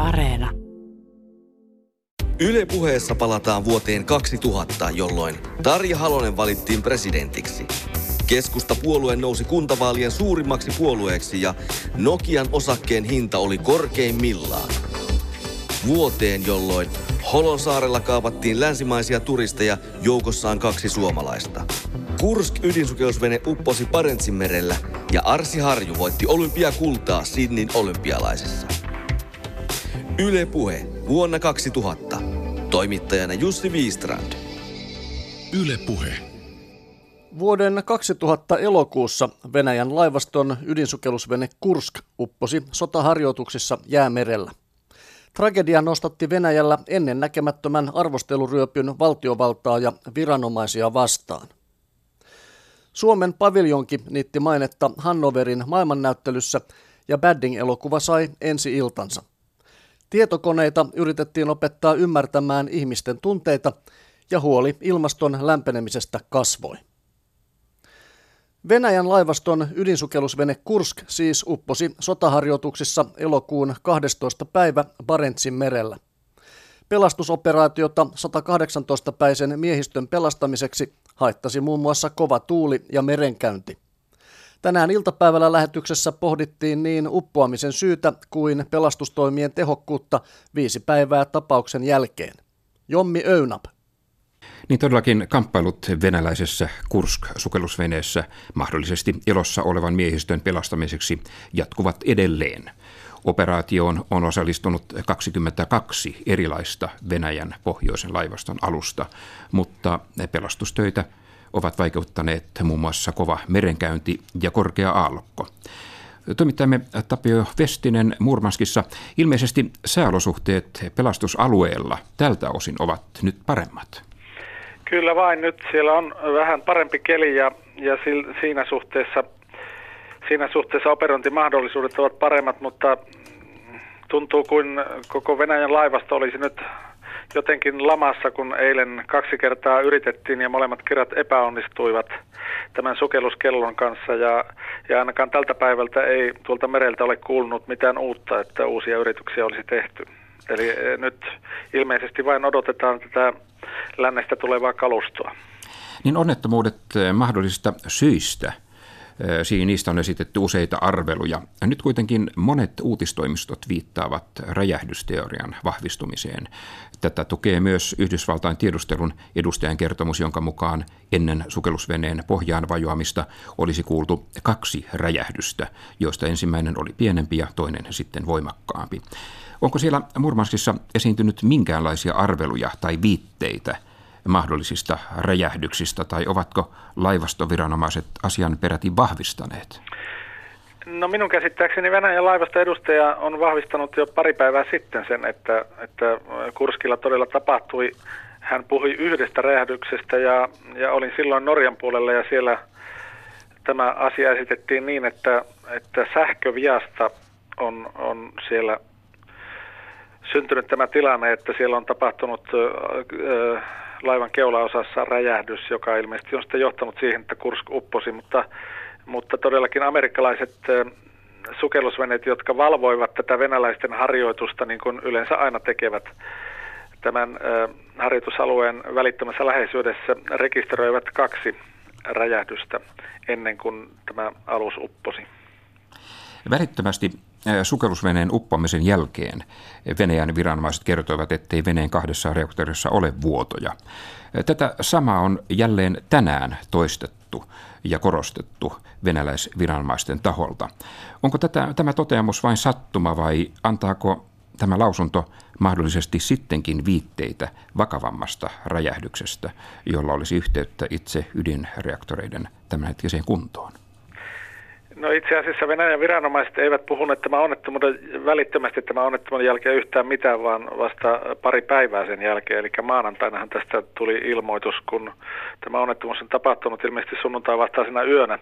Areena. Yle Puheessa palataan vuoteen 2000, jolloin Tarja Halonen valittiin presidentiksi. Keskustapuolue nousi kuntavaalien suurimmaksi puolueeksi ja Nokian osakkeen hinta oli korkeimmillaan. Vuoteen, jolloin Holosaarella kaavattiin länsimaisia turisteja, joukossaan 2 suomalaista. Kursk-ydinsukellusvene upposi Barentsinmerellä ja Arsi Harju voitti olympiakultaa Sydneyn olympialaisessa. Yle Puhe vuonna 2000. Toimittajana Jussi Wiestrand. Yle Puhe. Vuoden 2000 elokuussa Venäjän laivaston ydinsukellusvene Kursk upposi sotaharjoituksissa Jäämerellä. Tragedia nostatti Venäjällä ennennäkemättömän arvosteluryöpyn valtiovaltaa ja viranomaisia vastaan. Suomen paviljonki niitti mainetta Hannoverin maailmannäyttelyssä ja Badding-elokuva sai ensi-iltansa. Tietokoneita yritettiin opettaa ymmärtämään ihmisten tunteita ja huoli ilmaston lämpenemisestä kasvoi. Venäjän laivaston ydinsukellusvene Kursk siis upposi sotaharjoituksissa elokuun 12. päivä Barentsinmerellä. Pelastusoperaatiota 118-päisen miehistön pelastamiseksi haittasi muun muassa kova tuuli ja merenkäynti. Tänään iltapäivällä lähetyksessä pohdittiin niin uppoamisen syytä kuin pelastustoimien tehokkuutta 5 päivää tapauksen jälkeen. Jommi Öynap. Niin todellakin kamppailut venäläisessä Kursk-sukellusveneessä mahdollisesti elossa olevan miehistön pelastamiseksi jatkuvat edelleen. Operaatioon on osallistunut 22 erilaista Venäjän pohjoisen laivaston alusta, mutta pelastustöitä ovat vaikeuttaneet muun muassa kova merenkäynti ja korkea aallokko. Toimittajamme Tapio Vestinen Murmanskissa. Ilmeisesti sääolosuhteet pelastusalueella tältä osin ovat nyt paremmat. Kyllä vain, nyt siellä on vähän parempi keli ja siinä suhteessa operointimahdollisuudet ovat paremmat, mutta tuntuu kuin koko Venäjän laivasto olisi nyt jotenkin lamassa, kun eilen 2 kertaa yritettiin ja molemmat kerrat epäonnistuivat tämän sukelluskellon kanssa ja ainakaan tältä päivältä ei tuolta mereltä ole kuulunut mitään uutta, että uusia yrityksiä olisi tehty. Eli nyt ilmeisesti vain odotetaan tätä lännestä tulevaa kalustoa. Niin onnettomuudet mahdollisista syistä. Niistä on esitetty useita arveluja. Nyt kuitenkin monet uutistoimistot viittaavat räjähdysteorian vahvistumiseen. Tätä tukee myös Yhdysvaltain tiedustelun edustajan kertomus, jonka mukaan ennen sukellusveneen pohjaan vajoamista olisi kuultu 2 räjähdystä, joista ensimmäinen oli pienempi ja toinen sitten voimakkaampi. Onko siellä Murmanskissa esiintynyt minkäänlaisia arveluja tai viitteitä mahdollisista räjähdyksistä, tai ovatko laivastoviranomaiset asian peräti vahvistaneet? No minun käsittääkseni Venäjän laivaston edustaja on vahvistanut jo 2 päivää sitten sen, että Kurskilla todella tapahtui. Hän puhui 1 räjähdyksestä ja olin silloin Norjan puolella ja siellä tämä asia esitettiin niin, että sähköviasta on siellä syntynyt tämä tilanne, että siellä on tapahtunut laivan keulaosassa räjähdys, joka ilmeisesti on sitten johtanut siihen, että Kursk upposi, mutta todellakin amerikkalaiset sukellusveneet, jotka valvoivat tätä venäläisten harjoitusta, niin kuin yleensä aina tekevät tämän harjoitusalueen välittömässä läheisyydessä, rekisteröivät 2 räjähdystä ennen kuin tämä alus upposi. Välittömästi sukellusveneen uppamisen jälkeen Venäjän viranomaiset kertoivat, ettei veneen 2 reaktorissa ole vuotoja. Tätä samaa on jälleen tänään toistettu ja korostettu venäläisviranomaisten taholta. Onko tämä toteamus vain sattuma vai antaako tämä lausunto mahdollisesti sittenkin viitteitä vakavammasta räjähdyksestä, jolla olisi yhteyttä itse ydinreaktoreiden tämänhetkiseen kuntoon? No itse asiassa Venäjän viranomaiset eivät puhuneet välittömästi tämän onnettomuuden jälkeen yhtään mitään, vaan vasta 2 päivää sen jälkeen. Eli maanantainahan tästä tuli ilmoitus, kun tämä onnettomuus on tapahtunut ilmeisesti sunnuntai vastaisena yönä.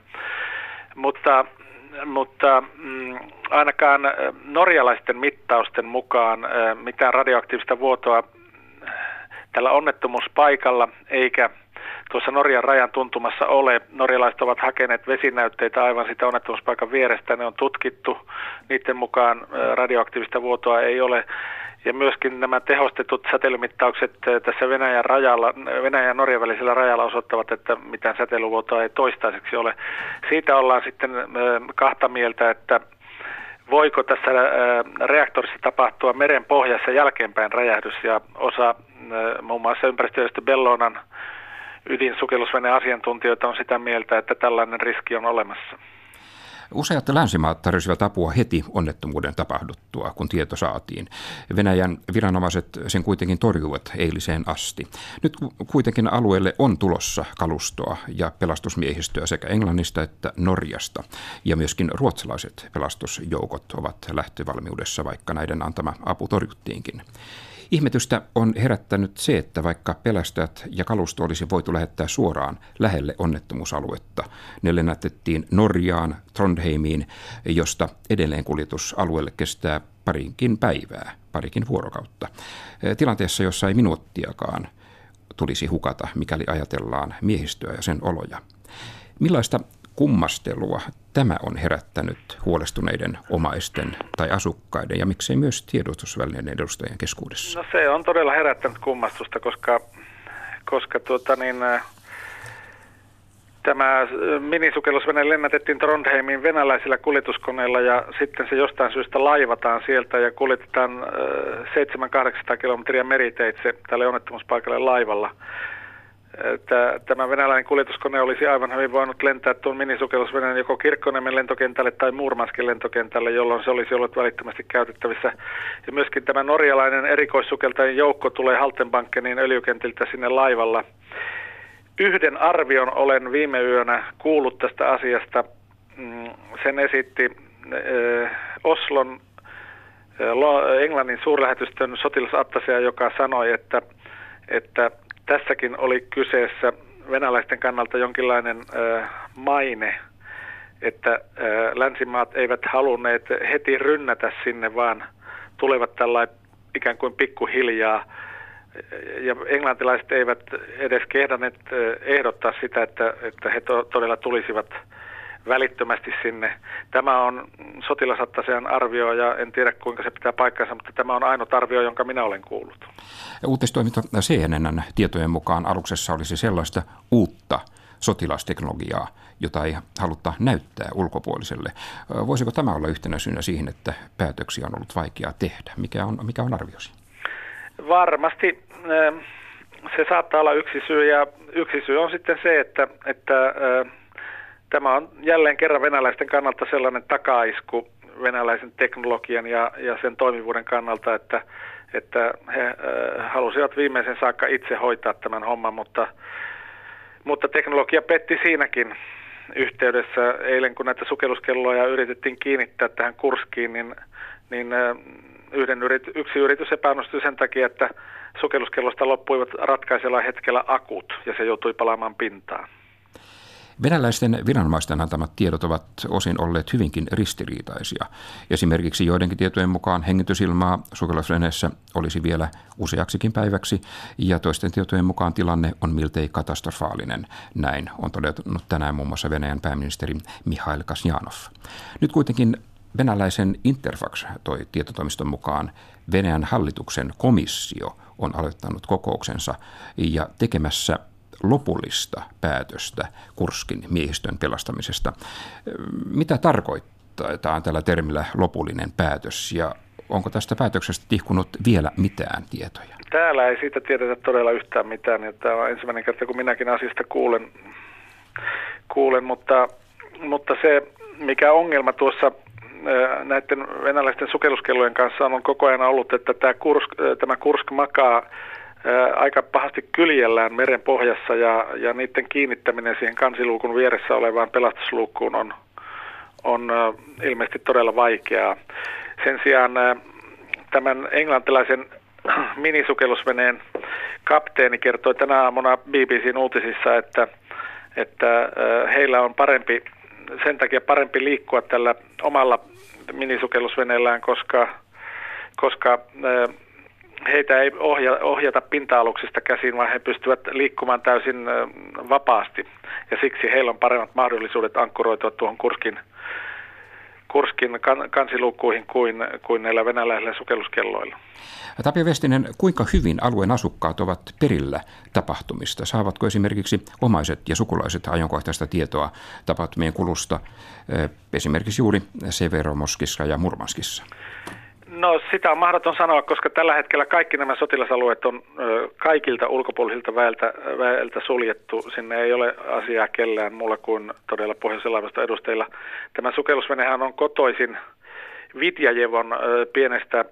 Mutta ainakaan norjalaisten mittausten mukaan mitään radioaktiivista vuotoa tällä onnettomuuspaikalla eikä tuossa Norjan rajan tuntumassa ole. Norjalaiset ovat hakeneet vesinäytteitä aivan sitä onnettomuuspaikan vierestä. Ne on tutkittu. Niiden mukaan radioaktiivista vuotoa ei ole. Ja myöskin nämä tehostetut säteilymittaukset tässä Venäjän ja Norjan välisellä rajalla osoittavat, että mitään säteilyvuotoa ei toistaiseksi ole. Siitä ollaan sitten kahta mieltä, että voiko tässä reaktorissa tapahtua meren pohjassa jälkeenpäin räjähdys, ja osa muun muassa ympäristöjärjestö Bellonan ydinsukellusveneen asiantuntijoita on sitä mieltä, että tällainen riski on olemassa. Useat länsimaat tarjosivat apua heti onnettomuuden tapahduttua, kun tieto saatiin. Venäjän viranomaiset sen kuitenkin torjuivat eiliseen asti. Nyt kuitenkin alueelle on tulossa kalustoa ja pelastusmiehistöä sekä Englannista että Norjasta. Ja myöskin ruotsalaiset pelastusjoukot ovat lähtövalmiudessa, vaikka näiden antama apu torjuttiinkin. Ihmetystä on herättänyt se, että vaikka pelastajat ja kalusto olisi voitu lähettää suoraan lähelle onnettomuusaluetta, ne lennätettiin Norjaan, Trondheimiin, josta edelleen kuljetus alueelle kestää parikin päivää, parikin vuorokautta. Tilanteessa, jossa ei minuuttiakaan tulisi hukata, mikäli ajatellaan miehistöä ja sen oloja. Millaista kummastelua tämä on herättänyt huolestuneiden omaisten tai asukkaiden ja miksei myös tiedotusvälineiden edustajien keskuudessa? No se on todella herättänyt kummastusta, koska tämä minisukellusvene lennätettiin Trondheimiin venäläisillä kuljetuskoneilla ja sitten se jostain syystä laivataan sieltä ja kuljetetaan 700-800 kilometriä meriteitse tälle onnettomuuspaikalle laivalla. Tämä venäläinen kuljetuskone olisi aivan hyvin voinut lentää tuon minisukellusveneen joko Kirkkoniemen lentokentälle tai Murmanskin lentokentälle, jolloin se olisi ollut välittömästi käytettävissä. Ja myöskin tämä norjalainen erikoissukeltajien joukko tulee Haltenbankenin öljykentiltä sinne laivalla. Yhden arvion olen viime yönä kuullut tästä asiasta. Sen esitti Oslon Englannin suurlähetystön sotilasattaseja, joka sanoi, että tässäkin oli kyseessä venäläisten kannalta jonkinlainen maine, että länsimaat eivät halunneet heti rynnätä sinne, vaan tulevat tällainen ikään kuin pikkuhiljaa. Ja englantilaiset eivät edes kehdanneet ehdottaa sitä, että he todella tulisivat välittömästi sinne. Tämä on sotilasattasejan arvio ja en tiedä kuinka se pitää paikkansa, mutta tämä on ainut arvio, jonka minä olen kuullut. Uutistoiminta CNN:n tietojen mukaan aluksessa olisi sellaista uutta sotilasteknologiaa, jota ei haluta näyttää ulkopuoliselle. Voisiko tämä olla yhtenä syynä siihen, että päätöksiä on ollut vaikea tehdä? Mikä on arviosi? Varmasti se saattaa olla yksi syy, ja yksi syy on sitten se, että tämä on jälleen kerran venäläisten kannalta sellainen takaisku venäläisen teknologian ja sen toimivuuden kannalta, että he halusivat viimeisen saakka itse hoitaa tämän homman, mutta teknologia petti siinäkin yhteydessä. Eilen kun näitä sukelluskelloja yritettiin kiinnittää tähän Kurskiin, niin yksi yritys epäonnistui sen takia, että sukelluskellosta loppuivat ratkaisella hetkellä akut ja se joutui palaamaan pintaan. Venäläisten viranomaisten antamat tiedot ovat osin olleet hyvinkin ristiriitaisia. Esimerkiksi joidenkin tietojen mukaan hengitysilmaa sukellusveneessä olisi vielä useaksikin päiväksi, ja toisten tietojen mukaan tilanne on miltei katastrofaalinen. Näin on todennut tänään muun muassa Venäjän pääministeri Mikhail Kasjanov. Nyt kuitenkin venäläisen Interfax toi tietotoimiston mukaan Venäjän hallituksen komissio on aloittanut kokouksensa ja tekemässä lopullista päätöstä Kurskin miehistön pelastamisesta. Mitä tarkoittaa tällä termillä lopullinen päätös ja onko tästä päätöksestä tihkunut vielä mitään tietoja? Täällä ei siitä tiedetä todella yhtään mitään. Ja tämä on ensimmäinen kerta, kun minäkin asiasta kuulen mutta se mikä ongelma tuossa näiden venäläisten sukelluskellojen kanssa on koko ajan ollut, että tämä Kursk makaa aika pahasti kyljellään meren pohjassa ja niiden kiinnittäminen siihen kansiluukun vieressä olevaan pelastusluukkuun on ilmeisesti todella vaikeaa. Sen sijaan tämän englantilaisen minisukellusveneen kapteeni kertoi tänä aamuna BBC:n uutisissa, että heillä on sen takia parempi liikkua tällä omalla minisukellusveneellään, koska heitä ei ohjata pinta-aluksista käsin, vaan he pystyvät liikkumaan täysin vapaasti. Ja siksi heillä on paremmat mahdollisuudet ankkuroitua tuohon Kurskin kansiluukkuihin kuin näillä venäläisillä sukelluskelloilla. Tapio Vestinen, kuinka hyvin alueen asukkaat ovat perillä tapahtumista? Saavatko esimerkiksi omaiset ja sukulaiset ajankohtaista tietoa tapahtumien kulusta esimerkiksi juuri Severomoskissa ja Murmanskissa? No sitä on mahdoton sanoa, koska tällä hetkellä kaikki nämä sotilasalueet on kaikilta ulkopuolisilta väeltä suljettu. Sinne ei ole asiaa kellään muulla kuin todella Pohjoisen laivaston edustajilla. Tämä sukellusvenehän on kotoisin Vitjajevon pienestä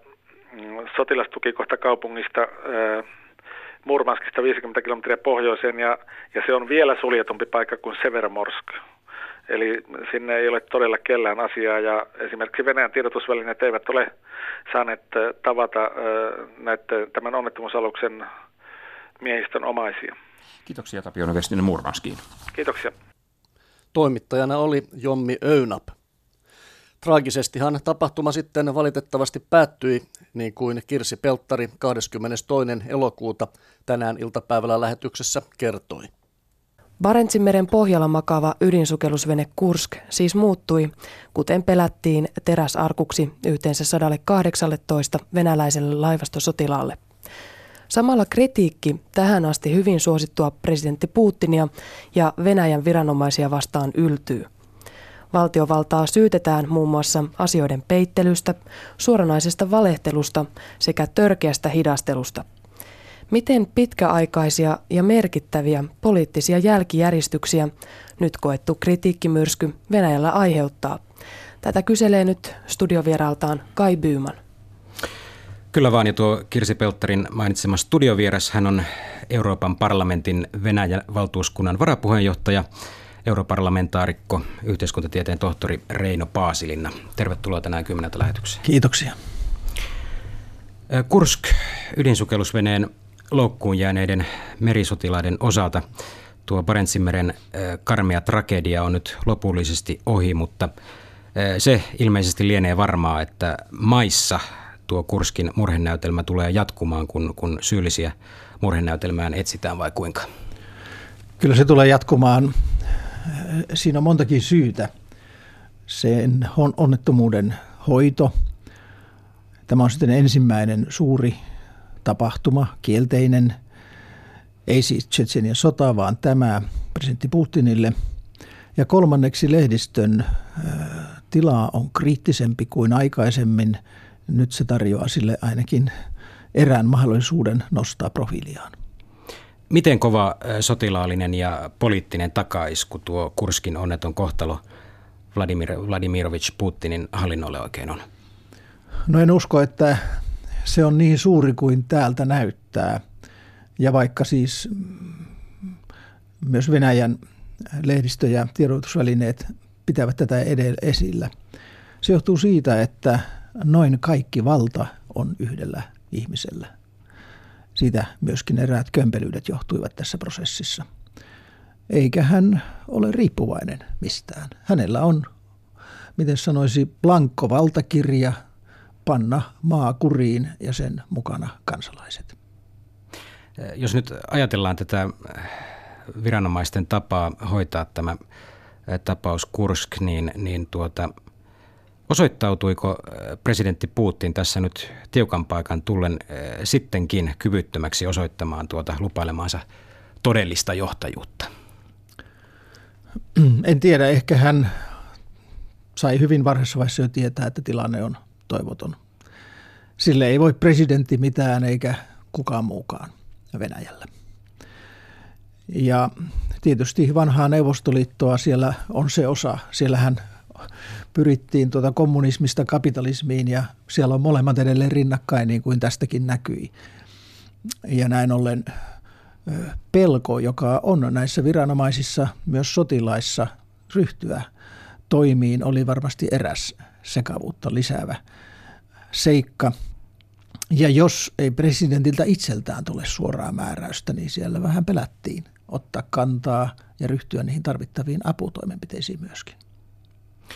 sotilastukikohtakaupungista Murmanskista 50 kilometriä pohjoiseen ja se on vielä suljetumpi paikka kuin Severomorsk. Eli sinne ei ole todella kellään asiaa ja esimerkiksi Venäjän tiedotusvälineet eivät ole saaneet tavata tämän onnettomuusaluksen miehistön omaisia. Kiitoksia Tapio Vestinen Murmanskiin. Kiitoksia. Toimittajana oli Jommi Öynap. Traagisestihan tapahtuma sitten valitettavasti päättyi, niin kuin Kirsi Pelttari 22. elokuuta tänään iltapäivällä lähetyksessä kertoi. Barentsinmeren pohjalla makaava ydinsukellusvene Kursk siis muuttui, kuten pelättiin, teräsarkuksi yhteensä 118 venäläiselle laivastosotilaalle. Samalla kritiikki tähän asti hyvin suosittua presidentti Putinia ja Venäjän viranomaisia vastaan yltyy. Valtiovaltaa syytetään muun muassa asioiden peittelystä, suoranaisesta valehtelusta sekä törkeästä hidastelusta. Miten pitkäaikaisia ja merkittäviä poliittisia jälkijäristyksiä nyt koettu kritiikkimyrsky Venäjällä aiheuttaa? Tätä kyselee nyt studiovieraaltaan Kai Byyman. Kyllä vaan, ja tuo Kirsi Pelttarin mainitsema studiovieras, hän on Euroopan parlamentin Venäjän valtuuskunnan varapuheenjohtaja, europarlamentaarikko, yhteiskuntatieteen tohtori Reino Paasilinna. Tervetuloa tänään 10. lähetykseen. Kiitoksia. Kursk, ydinsukellusveneen loukkuun jääneiden merisotilaiden osalta tuo Barentsinmeren karmea tragedia on nyt lopullisesti ohi, mutta se ilmeisesti lienee varmaa, että maissa tuo Kurskin murhenäytelmä tulee jatkumaan, kun syyllisiä murhenäytelmään etsitään, vai kuinka? Kyllä se tulee jatkumaan. Siinä on montakin syytä. Sen onnettomuuden hoito. Tämä on sitten ensimmäinen suuri tapahtuma, kielteinen. Ei siis Tšetšenian sota, vaan tämä presidentti Putinille. Ja kolmanneksi lehdistön tila on kriittisempi kuin aikaisemmin. Nyt se tarjoaa sille ainakin erään mahdollisuuden nostaa profiiliaan. Miten kova sotilaallinen ja poliittinen takaisku tuo Kurskin onneton kohtalo Vladimirovich Putinin hallinnolle oikein on? No en usko, että se on niin suuri kuin täältä näyttää. Ja vaikka siis myös Venäjän lehdistö ja tiedotusvälineet pitävät tätä esillä. Se johtuu siitä, että noin kaikki valta on yhdellä ihmisellä. Siitä myöskin eräät kömpelyydet johtuivat tässä prosessissa. Eikä hän ole riippuvainen mistään. Hänellä on, miten sanoisi, blankko valtakirja panna maa kuriin ja sen mukana kansalaiset. Jos nyt ajatellaan tätä viranomaisten tapaa hoitaa tämä tapaus Kursk, niin osoittautuiko presidentti Putin tässä nyt tiukan paikan tullen sittenkin kyvyttömäksi osoittamaan tuota lupailemaansa todellista johtajuutta? En tiedä, ehkä hän sai hyvin varhaisessa vaiheessa jo tietää, että tilanne on toivoton. Sille ei voi presidentti mitään eikä kukaan muukaan Venäjällä. Ja tietysti vanhaa Neuvostoliittoa siellä on se osa. Siellähän pyrittiin kommunismista kapitalismiin ja siellä on molemmat edelleen rinnakkain, niin kuin tästäkin näkyi. Ja näin ollen pelko, joka on näissä viranomaisissa, myös sotilaissa ryhtyä toimiin, oli varmasti eräs sekavuutta lisäävä seikka. Ja jos ei presidentiltä itseltään tule suoraa määräystä, niin siellä vähän pelättiin ottaa kantaa ja ryhtyä niihin tarvittaviin aputoimenpiteisiin myöskin.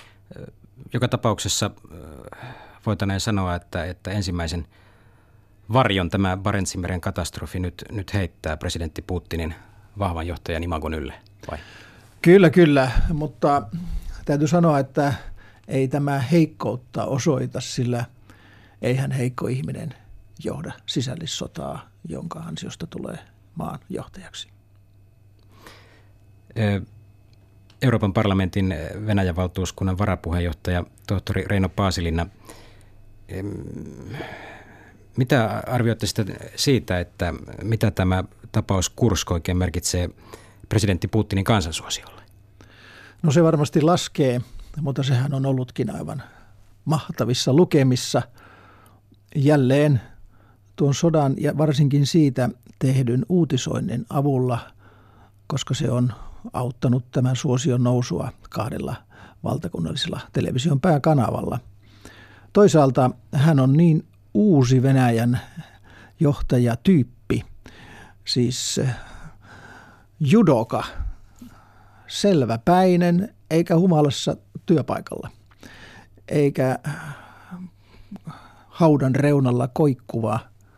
Joka tapauksessa voitaneen sanoa, että ensimmäisen varjon tämä Barentsinmeren katastrofi nyt heittää presidentti Putinin vahvan johtajan imagon ylle, vai? Kyllä, mutta täytyy sanoa, että ei tämä heikkoutta osoita, sillä eihän heikko ihminen johda sisällissotaa, jonka ansiosta tulee maan johtajaksi. Euroopan parlamentin Venäjän valtuuskunnan varapuheenjohtaja tohtori Reino Paasilinna, mitä arvioitte siitä, että mitä tämä tapaus Kursk oikein merkitsee presidentti Putinin kansansuosiolle? No se varmasti laskee, mutta sehän on ollutkin aivan mahtavissa lukemissa. Jälleen tuon sodan ja varsinkin siitä tehdyn uutisoinnin avulla, koska se on auttanut tämän suosion nousua 2 valtakunnallisella television pääkanavalla. Toisaalta hän on niin uusi Venäjän johtajatyyppi, siis judoka, selväpäinen eikä humalassa työpaikalla, eikä haudan reunalla koikkuva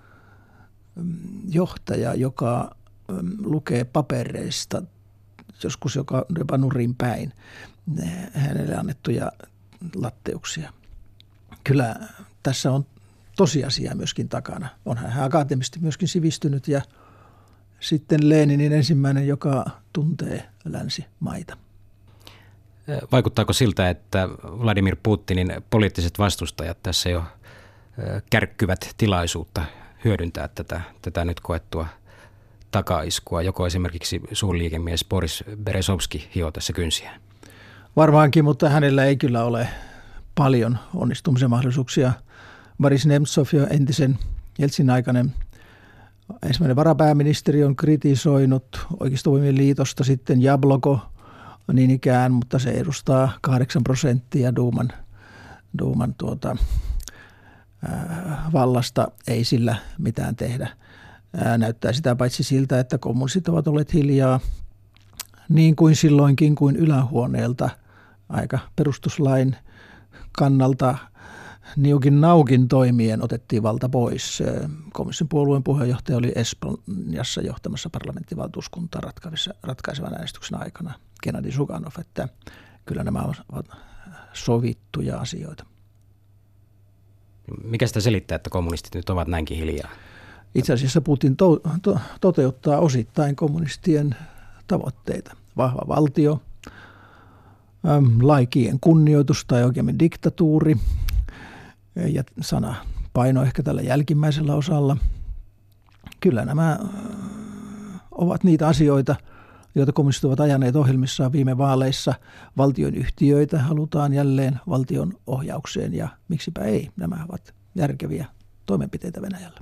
johtaja, joka lukee papereista joskus jopa nurin päin hänelle annettuja latteuksia. Kyllä tässä on tosiasia myöskin takana. Onhan hän akateemisesti myöskin sivistynyt ja sitten Leninin ensimmäinen, joka tuntee länsimaita. Vaikuttaako siltä, että Vladimir Putinin poliittiset vastustajat tässä jo kärkkyvät tilaisuutta hyödyntää tätä nyt koettua takaiskua? Joko esimerkiksi suurliikemies Boris Berezovski hioo tässä kynsiä? Varmaankin, mutta hänellä ei kyllä ole paljon onnistumisen mahdollisuuksia. Boris Nemtsov, jo entisen Jeltsin aikainen ensimmäinen varapääministeri, on kritisoinut Oikeistovoimien liitosta, sitten Jabloko niin ikään, mutta se edustaa 8% Duuman vallasta, ei sillä mitään tehdä. Näyttää sitä paitsi siltä, että kommunistit ovat olleet hiljaa niin kuin silloinkin kuin ylähuoneelta aika perustuslain kannalta niukin naukin toimien otettiin valta pois. Komission puolueen puheenjohtaja oli Espanjassa johtamassa parlamenttivaltuuskuntaa ratkaisevan äänestyksen aikana, Gennadi Zuganov, että kyllä nämä ovat sovittuja asioita. Mikä sitä selittää, että kommunistit nyt ovat näinkin hiljaa? Itse asiassa Putin toteuttaa osittain kommunistien tavoitteita. Vahva valtio, laikien kunnioitus tai oikeammin diktatuuri ja sana paino ehkä tällä jälkimmäisellä osalla. Kyllä nämä ovat niitä asioita, joita kommunistit ovat ajaneet ohjelmissaan viime vaaleissa. Valtion yhtiöitä halutaan jälleen valtion ohjaukseen ja miksipä ei. Nämä ovat järkeviä toimenpiteitä Venäjällä.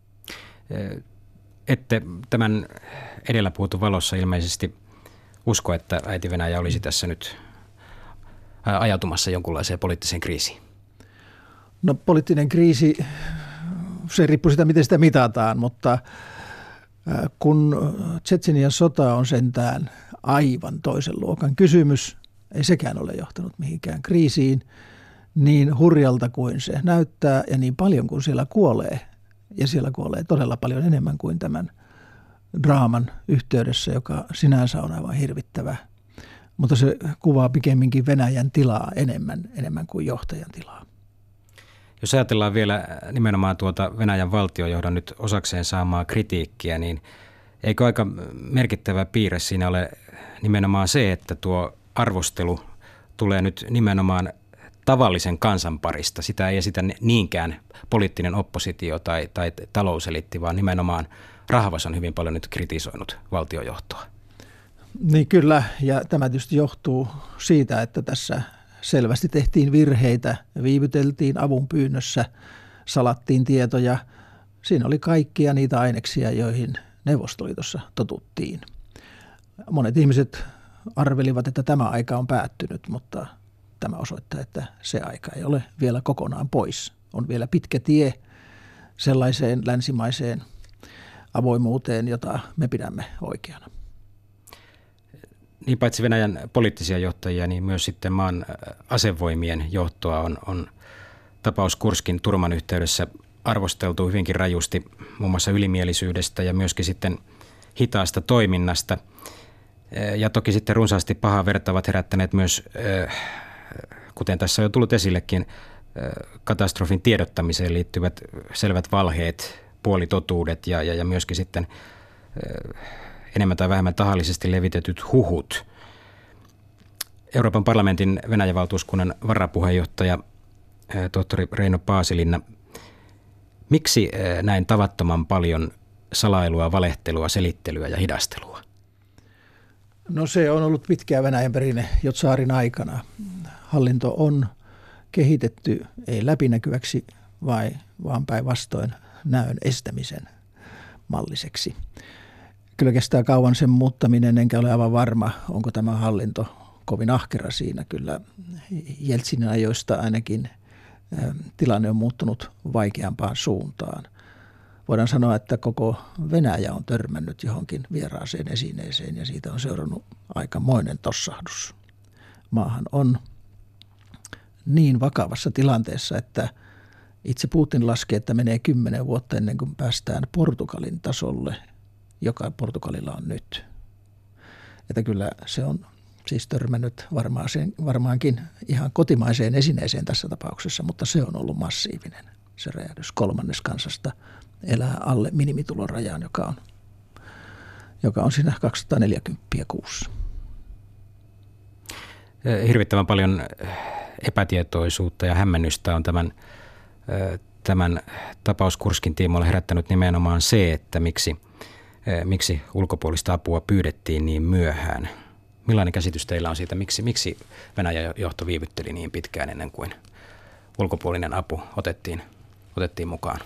Ette tämän edellä puhutun valossa ilmeisesti usko, että äiti Venäjä olisi tässä nyt ajautumassa jonkunlaiseen poliittiseen kriisiin? No poliittinen kriisi, se riippuu sitä, miten sitä mitataan, mutta kun Tšetšenian sota on sentään aivan toisen luokan kysymys, ei sekään ole johtanut mihinkään kriisiin, niin hurjalta kuin se näyttää ja niin paljon kuin siellä kuolee, ja siellä kuolee todella paljon enemmän kuin tämän draaman yhteydessä, joka sinänsä on aivan hirvittävä, mutta se kuvaa pikemminkin Venäjän tilaa enemmän kuin johtajan tilaa. Jos ajatellaan vielä nimenomaan tuota Venäjän valtiojohdon nyt osakseen saamaa kritiikkiä, niin eikö aika merkittävä piirre siinä ole nimenomaan se, että tuo arvostelu tulee nyt nimenomaan tavallisen kansan parista. Sitä ei esitä niinkään poliittinen oppositio tai talouseliitti, vaan nimenomaan rahvas on hyvin paljon nyt kritisoinut valtiojohtoa. Niin kyllä, ja tämä tietysti johtuu siitä, että tässä selvästi tehtiin virheitä, viivyteltiin avun pyynnössä, salattiin tietoja. Siinä oli kaikkia niitä aineksia, joihin Neuvostoliitossa totuttiin. Monet ihmiset arvelivat, että tämä aika on päättynyt, mutta tämä osoittaa, että se aika ei ole vielä kokonaan pois. On vielä pitkä tie sellaiseen länsimaiseen avoimuuteen, jota me pidämme oikeana. Niin paitsi Venäjän poliittisia johtajia, niin myös sitten maan asevoimien johtoa on tapaus Kurskin turman yhteydessä arvosteltu hyvinkin rajusti muun muassa ylimielisyydestä ja myöskin sitten hitaasta toiminnasta. Ja toki sitten runsaasti pahaa verta ovat herättäneet myös, kuten tässä on jo tullut esillekin, katastrofin tiedottamiseen liittyvät selvät valheet, puolitotuudet ja myöskin sitten enemmän tai vähemmän tahallisesti levitetyt huhut. Euroopan parlamentin Venäjän valtuuskunnan varapuheenjohtaja tohtori Reino Paasilinna, miksi näin tavattoman paljon salailua, valehtelua, selittelyä ja hidastelua? No se on ollut pitkää Venäjän perinne jo tsaarin aikana. Hallinto on kehitetty ei läpinäkyväksi, vaan päinvastoin näön estämisen malliseksi. Kyllä kestää kauan sen muuttaminen, enkä ole aivan varma, onko tämä hallinto kovin ahkera siinä. Kyllä Jeltsinin ajoista ainakin tilanne on muuttunut vaikeampaan suuntaan. Voidaan sanoa, että koko Venäjä on törmännyt johonkin vieraaseen esineeseen ja siitä on seurannut aikamoinen tossahdus. Maahan on niin vakavassa tilanteessa, että itse Putin laskee, että menee 10 vuotta ennen kuin päästään Portugalin tasolle, joka Portugalilla on nyt. Että kyllä se on siis törmännyt varmaankin ihan kotimaiseen esineeseen tässä tapauksessa, mutta se on ollut massiivinen se räjähdys. 1/3 kansasta elää alle minimitulorajaan, joka on siinä 240 kuussa. Hirvittävän paljon epätietoisuutta ja hämmennystä on tämän tapaus Kurskin tiimoilla herättänyt nimenomaan se, että miksi ulkopuolista apua pyydettiin niin myöhään. Millainen käsitys teillä on siitä, miksi Venäjän johto viivytteli niin pitkään ennen kuin ulkopuolinen apu otettiin mukaan?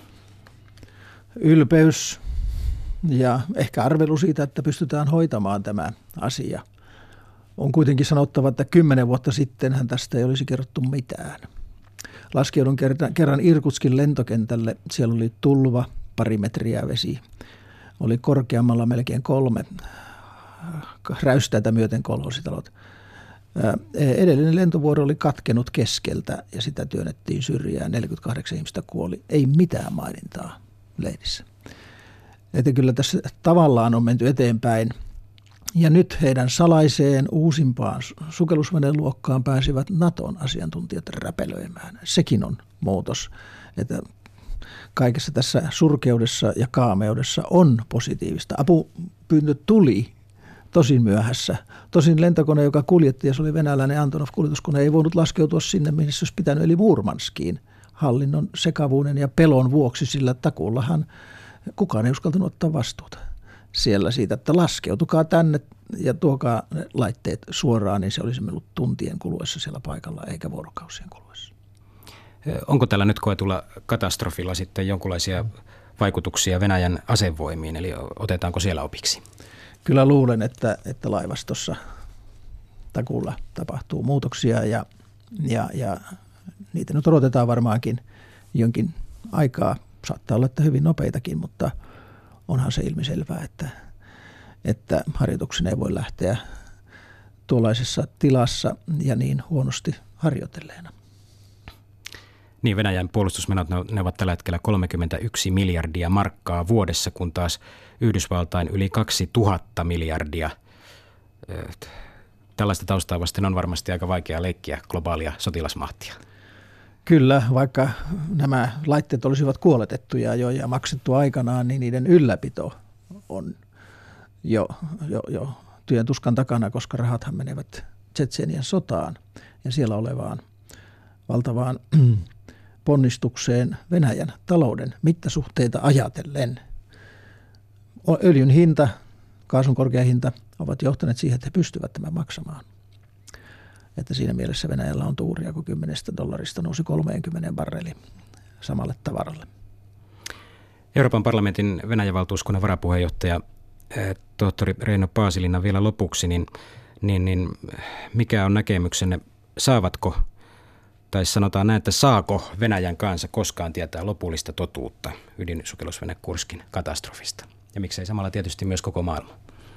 Ylpeys ja ehkä arvelu siitä, että pystytään hoitamaan tämä asia. On kuitenkin sanottava, että 10 vuotta sittenhän tästä ei olisi kerrottu mitään. Laskeudun kerran Irkutskin lentokentälle. Siellä oli tulva, 2 metriä vesi. Oli korkeammalla melkein 3 räystäitä myöten kolhositalot. Edellinen lentovuoro oli katkenut keskeltä ja sitä työnnettiin syrjään. 48 ihmistä kuoli. Ei mitään mainintaa lehdissä. Että kyllä tässä tavallaan on menty eteenpäin. Ja nyt heidän salaiseen uusimpaan sukellusveneluokkaan pääsivät Naton asiantuntijat räpelöimään. Sekin on muutos, että kaikessa tässä surkeudessa ja kaameudessa on positiivista. Apupyyntö tuli tosin myöhässä. Tosin lentokone, joka kuljetti, ja se oli venäläinen Antonov-kuljetuskone, ei voinut laskeutua sinne, missä olisi pitänyt, eli Murmanskiin hallinnon sekavuuden ja pelon vuoksi, sillä takuullahan kukaan ei uskaltanut ottaa vastuuta siellä siitä, että laskeutukaa tänne ja tuokaa laitteet suoraan, niin se olisi ollut tuntien kuluessa siellä paikalla eikä vuorokausien kuluessa. Onko tällä nyt koetulla katastrofilla sitten jonkinlaisia vaikutuksia Venäjän asevoimiin, eli otetaanko siellä opiksi? Kyllä luulen, että laivastossa takuulla tapahtuu muutoksia ja niitä nyt odotetaan varmaankin jonkin aikaa. Saattaa olla, että hyvin nopeitakin, mutta onhan se ilmiselvää, että harjoituksen ei voi lähteä tuollaisessa tilassa ja niin huonosti harjoitelleena. Niin, Venäjän puolustusmenot ne ovat tällä hetkellä 31 miljardia markkaa vuodessa, kun taas Yhdysvaltain yli 2000 miljardia. Tällaista taustaa vasten on varmasti aika vaikea leikkiä globaalia sotilasmahtia. Kyllä, vaikka nämä laitteet olisivat kuoletettuja jo ja maksettu aikanaan, niin niiden ylläpito on jo työn tuskan takana, koska rahathan menevät Tšetšenian sotaan ja siellä olevaan valtavaan ponnistukseen Venäjän talouden mittasuhteita ajatellen. Öljyn hinta, kaasun korkea hinta ovat johtaneet siihen, että he pystyvät tämän maksamaan. Että siinä mielessä Venäjällä on tuuria, kun $10 nousi 30 barreliin samalle tavaralle. Euroopan parlamentin Venäjän valtuuskunnan varapuheenjohtaja tohtori Reino Paasilinna vielä lopuksi, niin mikä on näkemyksenne, saavatko, tai sanotaan näin, että saako Venäjän kansa koskaan tietää lopullista totuutta ydinsukellusvene Kurskin katastrofista? Ja miksei samalla tietysti myös koko maailma?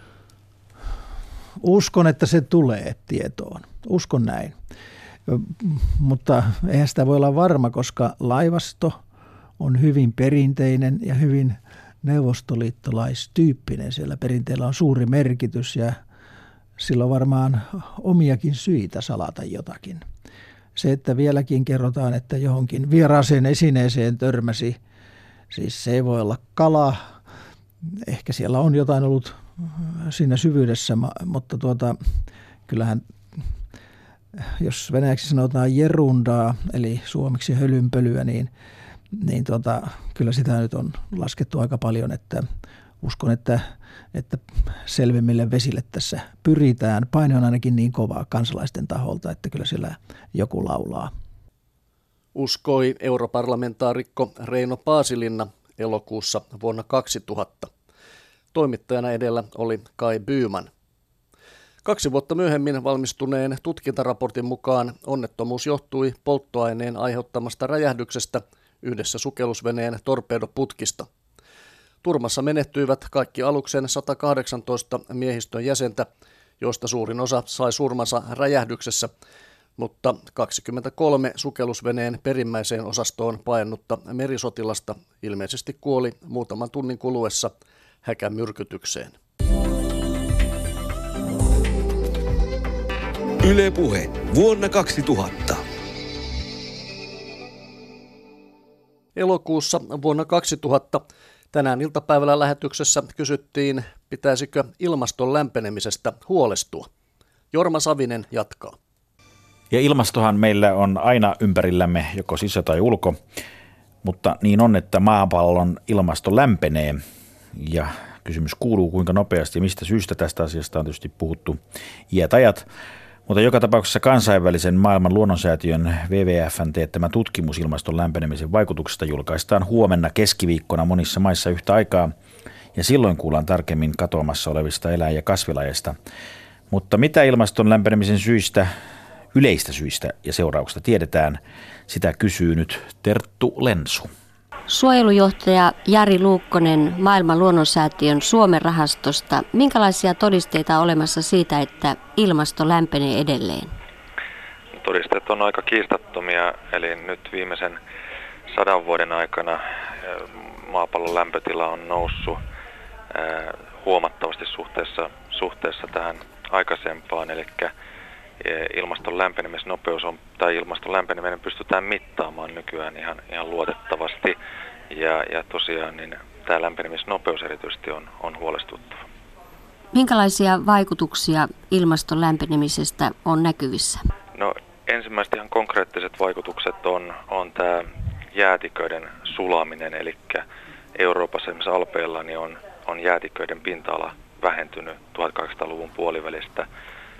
Uskon, että se tulee tietoon. Uskon näin. Mutta eihän sitä voi olla varma, koska laivasto on hyvin perinteinen ja hyvin neuvostoliittolaistyyppinen. Siellä perinteellä on suuri merkitys ja sillä on varmaan omiakin syitä salata jotakin. Se, että vieläkin kerrotaan, että johonkin vieraaseen esineeseen törmäsi, siis se ei voi olla kala. Ehkä siellä on jotain ollut siinä syvyydessä, mutta kyllähän, jos venäjäksi sanotaan jerundaa, eli suomeksi hölynpölyä, niin kyllä sitä nyt on laskettu aika paljon, että uskon, että selvemmille vesille tässä pyritään. Paine on ainakin niin kovaa kansalaisten taholta, että kyllä siellä joku laulaa. Uskoi europarlamentaarikko Reino Paasilinna elokuussa vuonna 2000. Toimittajana edellä oli Kai Byman. 2 vuotta myöhemmin valmistuneen tutkintaraportin mukaan onnettomuus johtui polttoaineen aiheuttamasta räjähdyksestä yhdessä sukellusveneen torpedoputkista. Turmassa menehtyivät kaikki aluksen 118 miehistön jäsentä, joista suurin osa sai surmansa räjähdyksessä, mutta 23 sukellusveneen perimmäiseen osastoon paennutta merisotilasta ilmeisesti kuoli muutaman tunnin kuluessa häkämyrkytykseen. Yle Puhe vuonna 2000. Elokuussa vuonna 2000 tänään iltapäivällä lähetyksessä kysyttiin, pitäisikö ilmaston lämpenemisestä huolestua. Jorma Savinen jatkaa. Ja ilmastohan meillä on aina ympärillämme, joko sisä tai ulko, mutta niin on, että maapallon ilmasto lämpenee. Ja kysymys kuuluu, kuinka nopeasti ja mistä syystä tästä asiasta on tietysti puhuttu iät ajat. Mutta joka tapauksessa kansainvälisen maailman luonnonsäätiön WWF:n teettämä tutkimus ilmaston lämpenemisen vaikutuksesta julkaistaan huomenna keskiviikkona monissa maissa yhtä aikaa. Ja silloin kuullaan tarkemmin katoamassa olevista eläin- ja kasvilajeista. Mutta mitä ilmaston lämpenemisen syistä, yleistä syistä ja seurauksista tiedetään, sitä kysyy nyt Terttu Lensu. Suojelujohtaja Jari Luukkonen Maailman luonnonsäätiön Suomen rahastosta. Minkälaisia todisteita on olemassa siitä, että ilmasto lämpenee edelleen? Todisteet on aika kiistattomia, eli nyt viimeisen 100 vuoden aikana maapallon lämpötila on noussut huomattavasti suhteessa tähän aikaisempaan, eli ilmaston lämpenemisnopeus tai ilmaston lämpeneminen pystytään mittaamaan nykyään ihan luotettavasti ja tosiaan niin tämä lämpenemisnopeus erityisesti on huolestuttava. Minkälaisia vaikutuksia ilmaston lämpenemisestä on näkyvissä? No ensimmäiset ihan konkreettiset vaikutukset on tämä jäätiköiden sulaminen, eli Euroopassa esimerkiksi Alpeilla niin on jäätiköiden pinta-ala vähentynyt 1800-luvun puolivälistä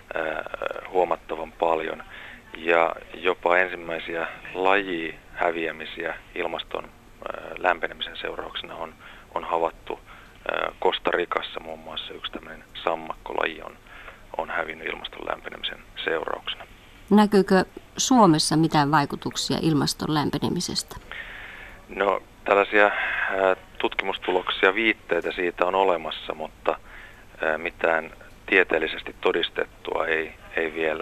huomattavan paljon ja jopa ensimmäisiä lajihäviämisiä ilmaston lämpenemisen seurauksena on havaittu. Costa Ricassa muun muassa yksi tämmöinen sammakkolaji on hävinnyt ilmaston lämpenemisen seurauksena. Näkyykö Suomessa mitään vaikutuksia ilmaston lämpenemisestä? No tällaisia tutkimustuloksia, viitteitä siitä on olemassa, mutta mitään tieteellisesti todistettua ei vielä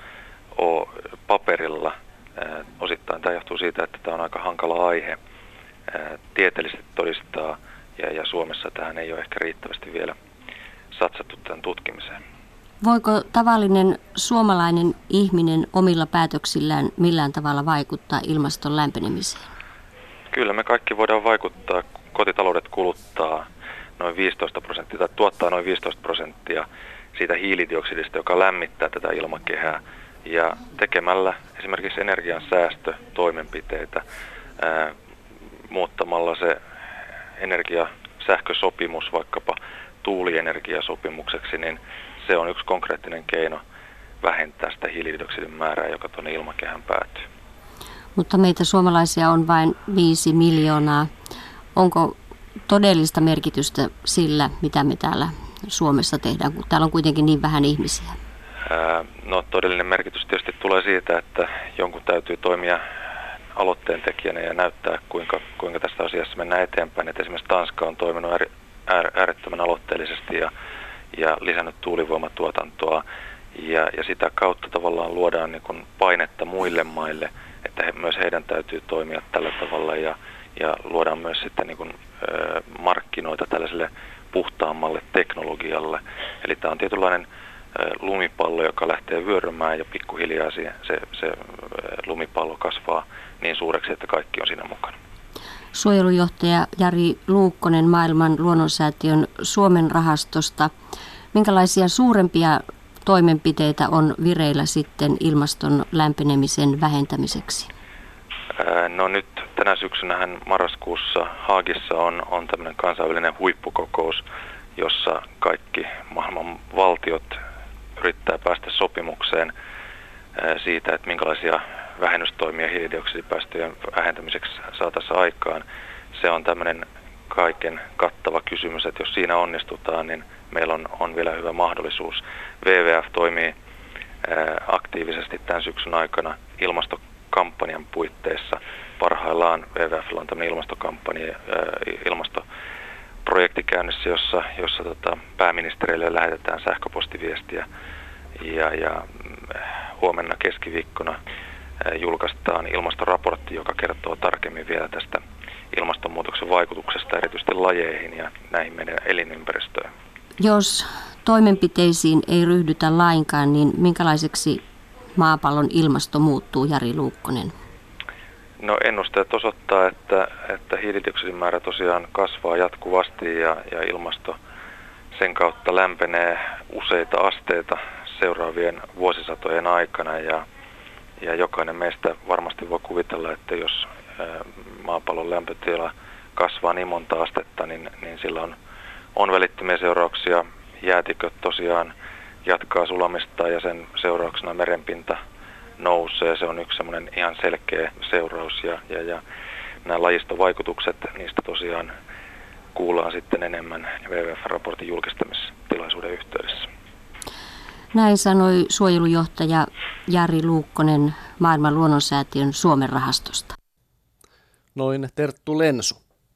ole paperilla. Osittain tämä johtuu siitä, että tämä on aika hankala aihe tieteellisesti todistaa ja Suomessa tähän ei ole ehkä riittävästi vielä satsattu tämän tutkimiseen. Voiko tavallinen suomalainen ihminen omilla päätöksillään millään tavalla vaikuttaa ilmaston lämpenemiseen? Kyllä me kaikki voidaan vaikuttaa. Kotitaloudet kuluttaa noin 15% tai tuottaa noin 15% siitä hiilidioksidista, joka lämmittää tätä ilmakehää. Ja tekemällä esimerkiksi energiansäästötoimenpiteitä, muuttamalla se sähkösopimus vaikkapa tuulienergiasopimukseksi, niin se on yksi konkreettinen keino vähentää sitä hiilidioksidin määrää, joka tuonne ilmakehään päätyy. Mutta meitä suomalaisia on vain 5 miljoonaa. Onko todellista merkitystä sillä, mitä me täällä Suomessa tehdään, kun täällä on kuitenkin niin vähän ihmisiä? No todellinen merkitys tietysti tulee siitä, että jonkun täytyy toimia aloitteen tekijänä ja näyttää, kuinka tästä asiassa mennään eteenpäin. Et esimerkiksi Tanska on toiminut äärettömän aloitteellisesti ja lisännyt tuulivoimatuotantoa ja sitä kautta tavallaan luodaan niin kuin painetta muille maille, että myös heidän täytyy toimia tällä tavalla ja ja luodaan myös sitten niin kuin, markkinoita tällaiselle puhtaammalle teknologialle. Eli tämä on tietynlainen lumipallo, joka lähtee vyörymään ja pikkuhiljaa se lumipallo kasvaa niin suureksi, että kaikki on siinä mukana. Suojelujohtaja Jari Luukkonen Maailman luonnonsäätiön Suomen rahastosta. Minkälaisia suurempia toimenpiteitä on vireillä sitten ilmaston lämpenemisen vähentämiseksi? No nyt tänä syksynähän marraskuussa Haagissa on tämmöinen kansainvälinen huippukokous, jossa kaikki maailman valtiot yrittää päästä sopimukseen siitä, että minkälaisia vähennystoimia hiilidioksidipäästöjen vähentämiseksi saataisiin aikaan. Se on tämmöinen kaiken kattava kysymys, että jos siinä onnistutaan, niin meillä on vielä hyvä mahdollisuus. WWF toimii aktiivisesti tämän syksyn aikana ilmastokampanjan puitteissa. Parhaillaan WWF:llä on tämmöinen ilmastoprojekti käynnissä, jossa pääministereille lähetetään sähköpostiviestiä ja huomenna keskiviikkona julkaistaan ilmastoraportti, joka kertoo tarkemmin vielä tästä ilmastonmuutoksen vaikutuksesta erityisesti lajeihin ja näihin meidän elinympäristöön. Jos toimenpiteisiin ei ryhdytä lainkaan, niin minkälaiseksi maapallon ilmasto muuttuu, Jari Luukkonen? No ennusteet osoittaa, että hiilidioksidin määrä tosiaan kasvaa jatkuvasti ja ilmasto sen kautta lämpenee useita asteita seuraavien vuosisatojen aikana ja jokainen meistä varmasti voi kuvitella, että jos maapallon lämpötila kasvaa niin monta astetta, niin sillä on välittömiä seurauksia. Jäätiköt tosiaan jatkaa sulamista ja sen seurauksena merenpinta nousee. Se on yksi semmoinen ihan selkeä seuraus ja nämä lajistovaikutukset, niistä tosiaan kuullaan sitten enemmän WWF-raportin julkistamistilaisuuden yhteydessä. Näin sanoi suojelujohtaja Jari Luukkonen Maailman luonnonsäätiön Suomen rahastosta. Noin Terttu Lensu.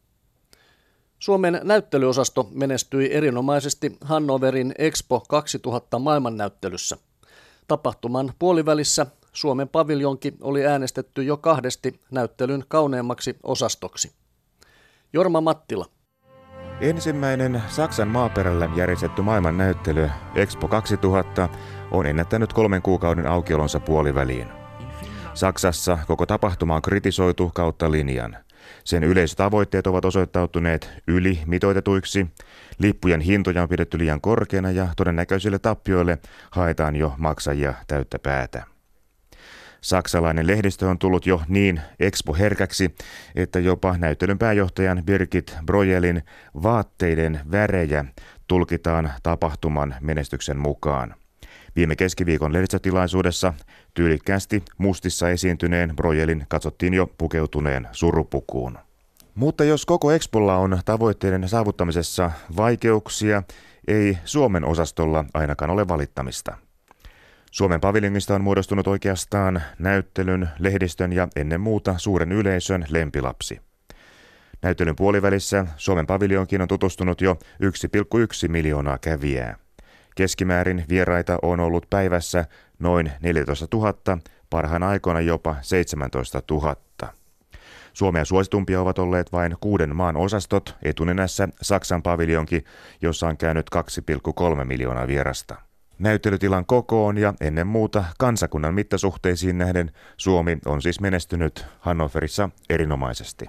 Suomen näyttelyosasto menestyi erinomaisesti Hannoverin Expo 2000 maailmannäyttelyssä. Tapahtuman puolivälissä Suomen paviljonki oli äänestetty jo 2 näyttelyn kauneimmaksi osastoksi. Jorma Mattila. Ensimmäinen Saksan maaperällä järjestetty maailmannäyttely Expo 2000 on ennättänyt 3 kuukauden aukiolonsa puoliväliin. Saksassa koko tapahtuma on kritisoitu kautta linjan. Sen yleisötavoitteet ovat osoittautuneet ylimitoitetuiksi, lippujen hintoja on pidetty liian korkeana ja todennäköisille tappioille haetaan jo maksajia täyttä päätä. Saksalainen lehdistö on tullut jo niin expo-herkäksi, että jopa näyttelyn pääjohtajan Birgit Brojelin vaatteiden värejä tulkitaan tapahtuman menestyksen mukaan. Viime keskiviikon lehdistötilaisuudessa tyylikkäästi mustissa esiintyneen Brojelin katsottiin jo pukeutuneen surupukuun. Mutta jos koko Expolla on tavoitteiden saavuttamisessa vaikeuksia, ei Suomen osastolla ainakaan ole valittamista. Suomen paviljongista on muodostunut oikeastaan näyttelyn, lehdistön ja ennen muuta suuren yleisön lempilapsi. Näyttelyn puolivälissä Suomen paviljonkiin on tutustunut jo 1,1 miljoonaa kävijää. Keskimäärin vieraita on ollut päivässä noin 14 000, parhaana aikoina jopa 17 000. Suomea suositumpia ovat olleet vain 6 maan osastot, etunenässä Saksan paviljonki, jossa on käynyt 2,3 miljoonaa vierasta. Näyttelytilan kokoon ja ennen muuta kansakunnan mittasuhteisiin nähden Suomi on siis menestynyt Hannoverissa erinomaisesti.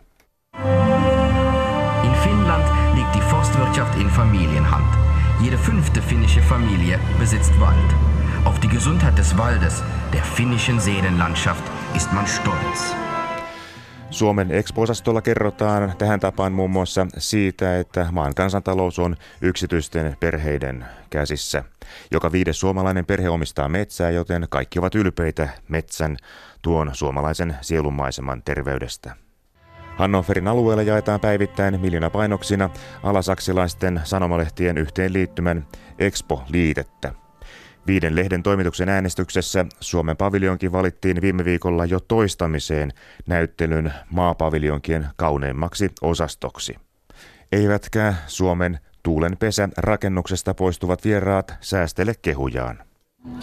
In Finnland liegt die Forstwirtschaft in Familienhand. Jede 5. finnische Familie besitzt Wald. Auf die Gesundheit des Waldes, der finnischen Seenlandschaft, ist man stolz. Suomen Expo-osastolla kerrotaan tähän tapaan muun muassa siitä, että maan kansantalous on yksityisten perheiden käsissä. Joka 5. suomalainen perhe omistaa metsää, joten kaikki ovat ylpeitä metsän, tuon suomalaisen sielunmaiseman terveydestä. Hannoverin alueella jaetaan päivittäin miljoonapainoksina alasaksilaisten sanomalehtien yhteenliittymän Expo-liitettä. 5 lehden toimituksen äänestyksessä Suomen paviljonki valittiin viime viikolla jo toistamiseen näyttelyn maapaviljonkien kauneimmaksi osastoksi. Eivätkä Suomen Tuulenpesä rakennuksesta poistuvat vieraat säästele kehujaan.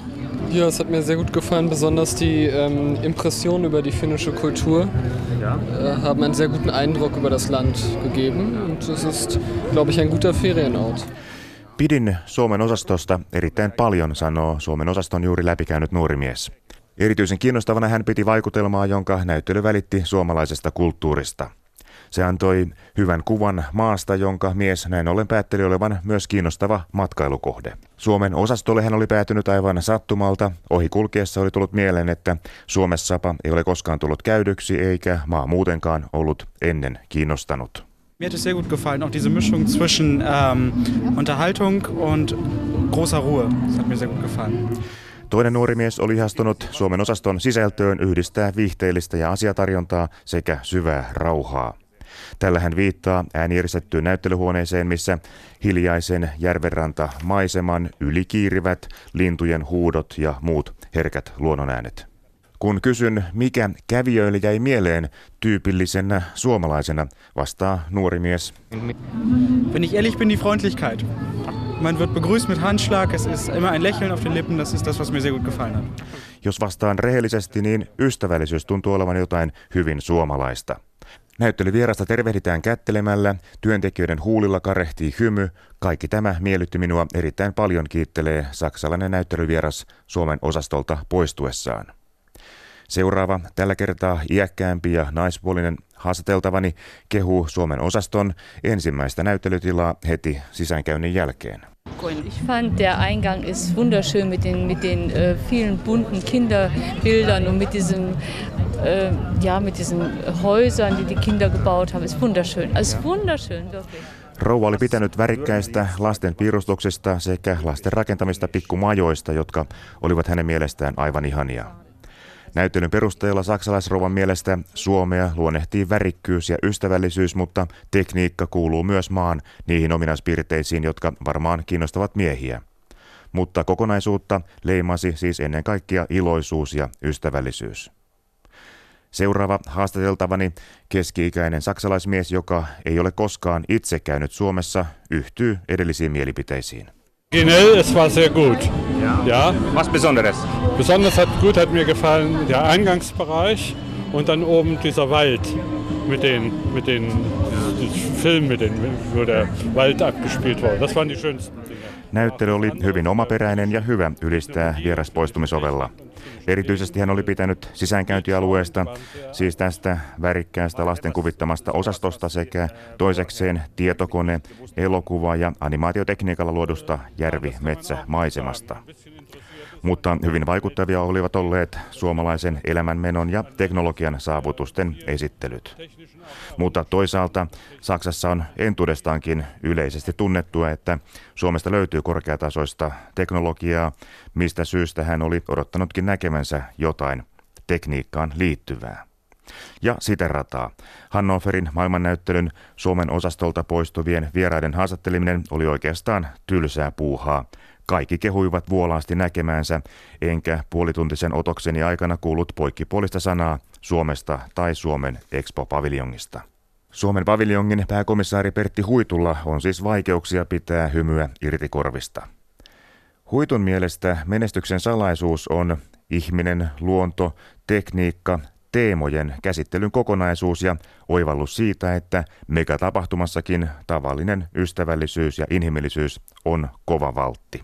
Ja, es hat mir sehr gut gefallen, besonders die Impressionen über die finnische Kultur haben einen sehr guten Eindruck über das Land gegeben und es ist, glaube ich, ein guter Ferienort. Pidin Suomen osastosta erittäin paljon, sanoo Suomen osaston juuri läpikäynyt nuori mies. Erityisen kiinnostavana hän piti vaikutelmaa, jonka näyttely välitti suomalaisesta kulttuurista. Se antoi hyvän kuvan maasta, jonka mies näin ollen päätteli olevan myös kiinnostava matkailukohde. Suomen osastolle hän oli päätynyt aivan sattumalta. Ohi kulkiessa oli tullut mieleen, että Suomessapa ei ole koskaan tullut käydyksi eikä maa muutenkaan ollut ennen kiinnostanut. Mir hat es sehr gut gefallen, auch diese Mischung zwischen Unterhaltung und großer Ruhe. Das hat mir sehr gut gefallen. Toinen nuori mies oli ihastunut Suomen osaston sisältöön yhdistää viihteellistä ja asiatarjontaa sekä syvää rauhaa. Tällä hän viittaa äänieristettyyn näyttelyhuoneeseen, missä hiljaisen järvenranta-maiseman ylikiirivät lintujen huudot ja muut herkät luonnonäänet. Kun kysyn, mikä kävijöille jäi mieleen tyypillisenä suomalaisena, vastaa nuori mies. Wenn ich ehrlich bin, die Freundlichkeit. Man wird begrüßt mit Handschlag, es ist immer ein Lächeln auf den Lippen, das ist das, was mir sehr gut gefallen hat. Jos vastaan rehellisesti, niin ystävällisyys tuntuu olevan jotain hyvin suomalaista. Näyttelyvierasta tervehditään kättelemällä, työntekijöiden huulilla karehtii hymy. Kaikki tämä miellytti minua erittäin paljon, kiittelee saksalainen näyttelyvieras Suomen osastolta poistuessaan. Seuraava, tällä kertaa iäkkäämpi ja naispuolinen haastateltavani kehuu Suomen osaston ensimmäistä näyttelytilaa heti sisäänkäynnin jälkeen. Ich fand, der Eingang ist wunderschön mit den vielen bunten Kinderbildern und mit diesen Häusern, die die Kinder gebaut haben. Ist wunderschön. Es ist wunderschön, wirklich. Rouva oli pitänyt värikkäistä lasten piirustuksista sekä lasten rakentamista pikkumajoista, jotka olivat hänen mielestään aivan ihania. Näyttelyn perusteella saksalaisrouvan mielestä Suomea luonnehtii värikkyys ja ystävällisyys, mutta tekniikka kuuluu myös maan niihin ominaispiirteisiin, jotka varmaan kiinnostavat miehiä. Mutta kokonaisuutta leimasi siis ennen kaikkea iloisuus ja ystävällisyys. Seuraava haastateltavani, keski-ikäinen saksalaismies, joka ei ole koskaan itse käynyt Suomessa, yhtyy edellisiin mielipiteisiin. Generell, es war sehr gut. Ja. Was Besonderes? Besonders hat mir gefallen der Eingangsbereich und dann oben dieser Wald mit den Filmen, wo der Wald abgespielt wurde. Das waren die schönsten. Näyttely oli hyvin omaperäinen ja hyvä, ylistää vieras poistumisovella. Erityisesti hän oli pitänyt sisäänkäyntialueesta, siis tästä värikkäästä lasten kuvittamasta osastosta sekä toisekseen tietokone, elokuva ja animaatiotekniikalla luodusta järvi-metsä-maisemasta. Mutta hyvin vaikuttavia olivat olleet suomalaisen elämänmenon ja teknologian saavutusten esittelyt. Mutta toisaalta Saksassa on entuudestaankin yleisesti tunnettua, että Suomesta löytyy korkeatasoista teknologiaa, mistä syystä hän oli odottanutkin näkemänsä jotain tekniikkaan liittyvää. Ja siterataan. Hannoverin maailmannäyttelyn Suomen osastolta poistuvien vieraiden haastatteleminen oli oikeastaan tylsää puuhaa. Kaikki kehuivat vuolaasti näkemäänsä, enkä puolituntisen otokseni aikana kuullut poikkipuolista sanaa Suomesta tai Suomen Expo-paviljongista. Suomen paviljongin pääkomissaari Pertti Huitulla on siis vaikeuksia pitää hymyä irti korvista. Huitun mielestä menestyksen salaisuus on ihminen, luonto, tekniikka, teemojen käsittelyn kokonaisuus ja oivallus siitä, että megatapahtumassakin tavallinen ystävällisyys ja inhimillisyys on kova valtti.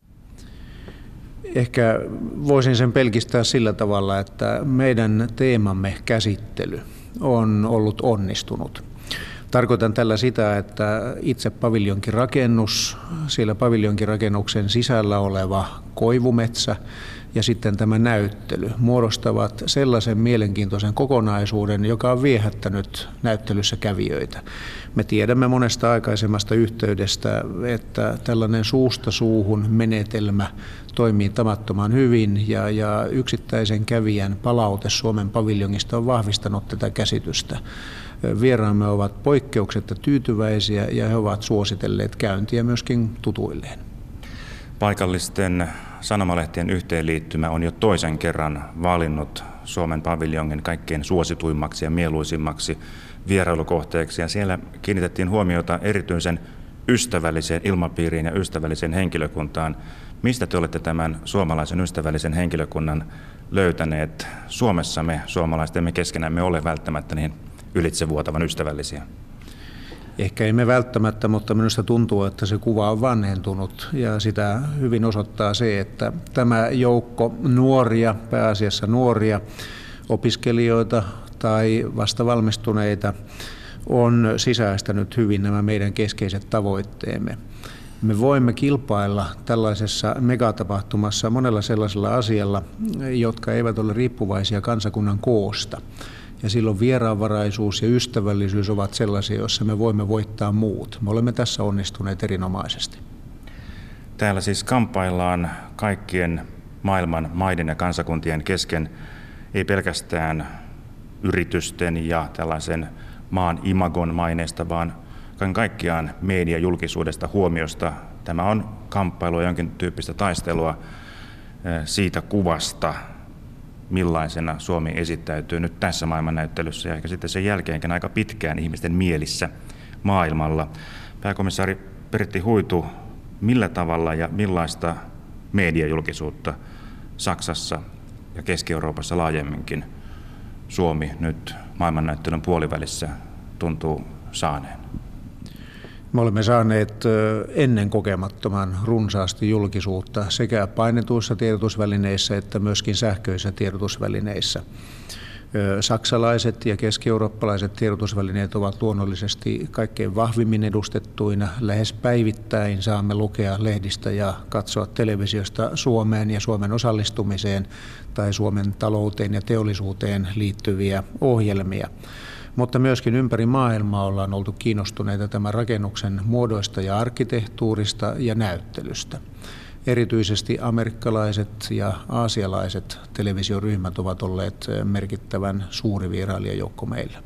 Ehkä voisin sen pelkistää sillä tavalla, että meidän teemamme käsittely on ollut onnistunut. Tarkoitan tällä sitä, että itse paviljonkirakennus, siellä paviljonkirakennuksen sisällä oleva koivumetsä ja sitten tämä näyttely muodostavat sellaisen mielenkiintoisen kokonaisuuden, joka on viehättänyt näyttelyssä kävijöitä. Me tiedämme monesta aikaisemmasta yhteydestä, että tällainen suusta suuhun menetelmä toimii tavattoman hyvin ja yksittäisen kävijän palaute Suomen paviljongista on vahvistanut tätä käsitystä. Vieraamme ovat poikkeuksetta tyytyväisiä ja he ovat suositelleet käyntiä myöskin tutuilleen. Paikallisten sanomalehtien yhteenliittymä on jo toisen kerran valinnut Suomen paviljongin kaikkein suosituimmaksi ja mieluisimmaksi vierailukohteeksi. Ja siellä kiinnitettiin huomiota erityisen ystävälliseen ilmapiiriin ja ystävälliseen henkilökuntaan. Mistä te olette tämän suomalaisen ystävällisen henkilökunnan löytäneet? Suomessa me suomalaiset emme keskenämme ole välttämättä niin ylitsevuotavan ystävällisiä. Ehkä emme välttämättä, mutta minusta tuntuu, että se kuva on vanhentunut ja sitä hyvin osoittaa se, että tämä joukko nuoria, pääasiassa nuoria opiskelijoita tai vasta valmistuneita on sisäistänyt hyvin nämä meidän keskeiset tavoitteemme. Me voimme kilpailla tällaisessa megatapahtumassa monella sellaisella asialla, jotka eivät ole riippuvaisia kansakunnan koosta. Ja silloin vieraanvaraisuus ja ystävällisyys ovat sellaisia, joissa me voimme voittaa muut. Me olemme tässä onnistuneet erinomaisesti. Täällä siis kamppaillaan kaikkien maailman maiden ja kansakuntien kesken, ei pelkästään yritysten ja tällaisen maan imagon maineesta, vaan kaikkiaan mediajulkisuudesta, huomiosta. Tämä on kamppailua, jonkin tyyppistä taistelua siitä kuvasta, millaisena Suomi esittäytyy nyt tässä maailmannäyttelyssä ja ehkä sitten sen jälkeenkin aika pitkään ihmisten mielissä maailmalla. Pääkomissaari Pertti Huitu, millä tavalla ja millaista mediajulkisuutta Saksassa ja Keski-Euroopassa laajemminkin Suomi nyt maailmannäyttelyn puolivälissä tuntuu saaneen? Me olemme saaneet ennen kokemattoman runsaasti julkisuutta sekä painetuissa tiedotusvälineissä että myöskin sähköisissä tiedotusvälineissä. Saksalaiset ja keski-eurooppalaiset tiedotusvälineet ovat luonnollisesti kaikkein vahvimmin edustettuina. Lähes päivittäin saamme lukea lehdistä ja katsoa televisiosta Suomeen ja Suomen osallistumiseen tai Suomen talouteen ja teollisuuteen liittyviä ohjelmia. Mutta myöskin ympäri maailmaa ollaan oltu kiinnostuneita tämän rakennuksen muodoista ja arkkitehtuurista ja näyttelystä. Erityisesti amerikkalaiset ja aasialaiset televisioryhmät ovat olleet merkittävän suuri vierailijajoukko meillä.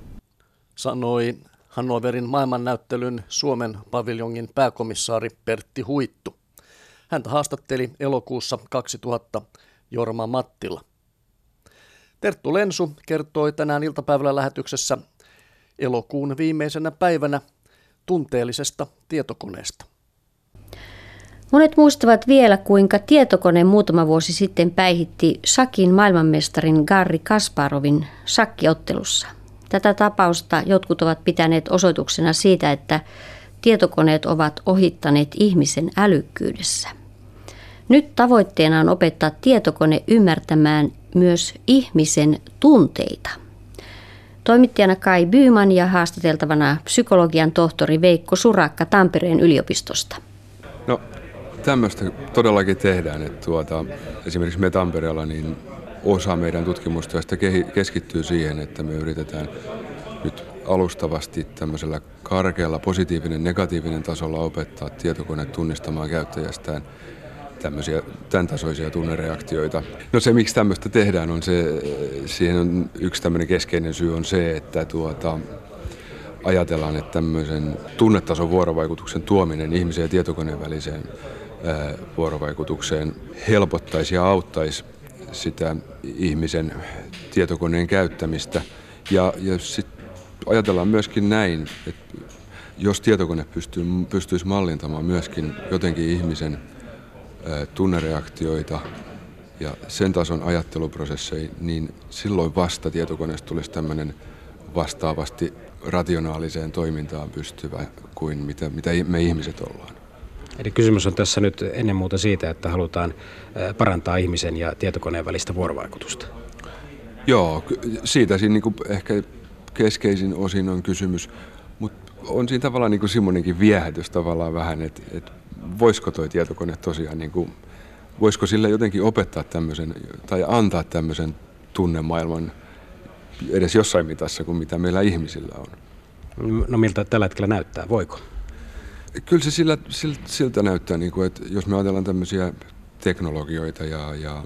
Sanoi Hannoverin maailmannäyttelyn Suomen paviljongin pääkomissaari Pertti Huittu. Häntä haastatteli elokuussa 2000 Jorma Mattila. Terttu Lensu kertoi tänään iltapäivällä lähetyksessä elokuun viimeisenä päivänä tunteellisesta tietokoneesta. Monet muistavat vielä, kuinka tietokone muutama vuosi sitten päihitti shakin maailmanmestarin Garri Kasparovin shakkiottelussa. Tätä tapausta jotkut ovat pitäneet osoituksena siitä, että tietokoneet ovat ohittaneet ihmisen älykkyydessä. Nyt tavoitteena on opettaa tietokone ymmärtämään myös ihmisen tunteita. Toimittajana Kai Byman ja haastateltavana psykologian tohtori Veikko Surakka Tampereen yliopistosta. No, tämmöistä todellakin tehdään. Että esimerkiksi me Tampereella niin osa meidän tutkimustyöstä keskittyy siihen, että me yritetään nyt alustavasti tämmöisellä karkealla positiivinen, negatiivinen tasolla opettaa tietokone tunnistamaan käyttäjästään tämän tasoisia tunnereaktioita. No se, miksi tämmöistä tehdään, on se, siihen on yksi tämmöinen keskeinen syy on se, että ajatellaan, että tämmöisen tunnetason vuorovaikutuksen tuominen ihmisen ja tietokoneen väliseen vuorovaikutukseen helpottaisi ja auttaisi sitä ihmisen tietokoneen käyttämistä. Ja sitten ajatellaan myöskin näin, että jos tietokone pystyisi mallintamaan myöskin jotenkin ihmisen tunnereaktioita ja sen tason ajatteluprosesseja, niin silloin vasta tietokoneesta tulisi tämmöinen vastaavasti rationaaliseen toimintaan pystyvä kuin mitä me ihmiset ollaan. Eli kysymys on tässä nyt ennen muuta siitä, että halutaan parantaa ihmisen ja tietokoneen välistä vuorovaikutusta. Joo, siitä siinä niin kuin ehkä keskeisin osin on kysymys, mutta on siinä tavallaan niin kuin semmoinenkin viehätys tavallaan vähän, että voisiko toi tietokone tosiaan, niin kuin, voisiko sille jotenkin opettaa tämmöisen tai antaa tämmöisen tunnemaailman edes jossain mitassa kuin mitä meillä ihmisillä on. No miltä tällä hetkellä näyttää, voiko? Kyllä se siltä näyttää, niin kuin, että jos me ajatellaan tämmöisiä teknologioita ja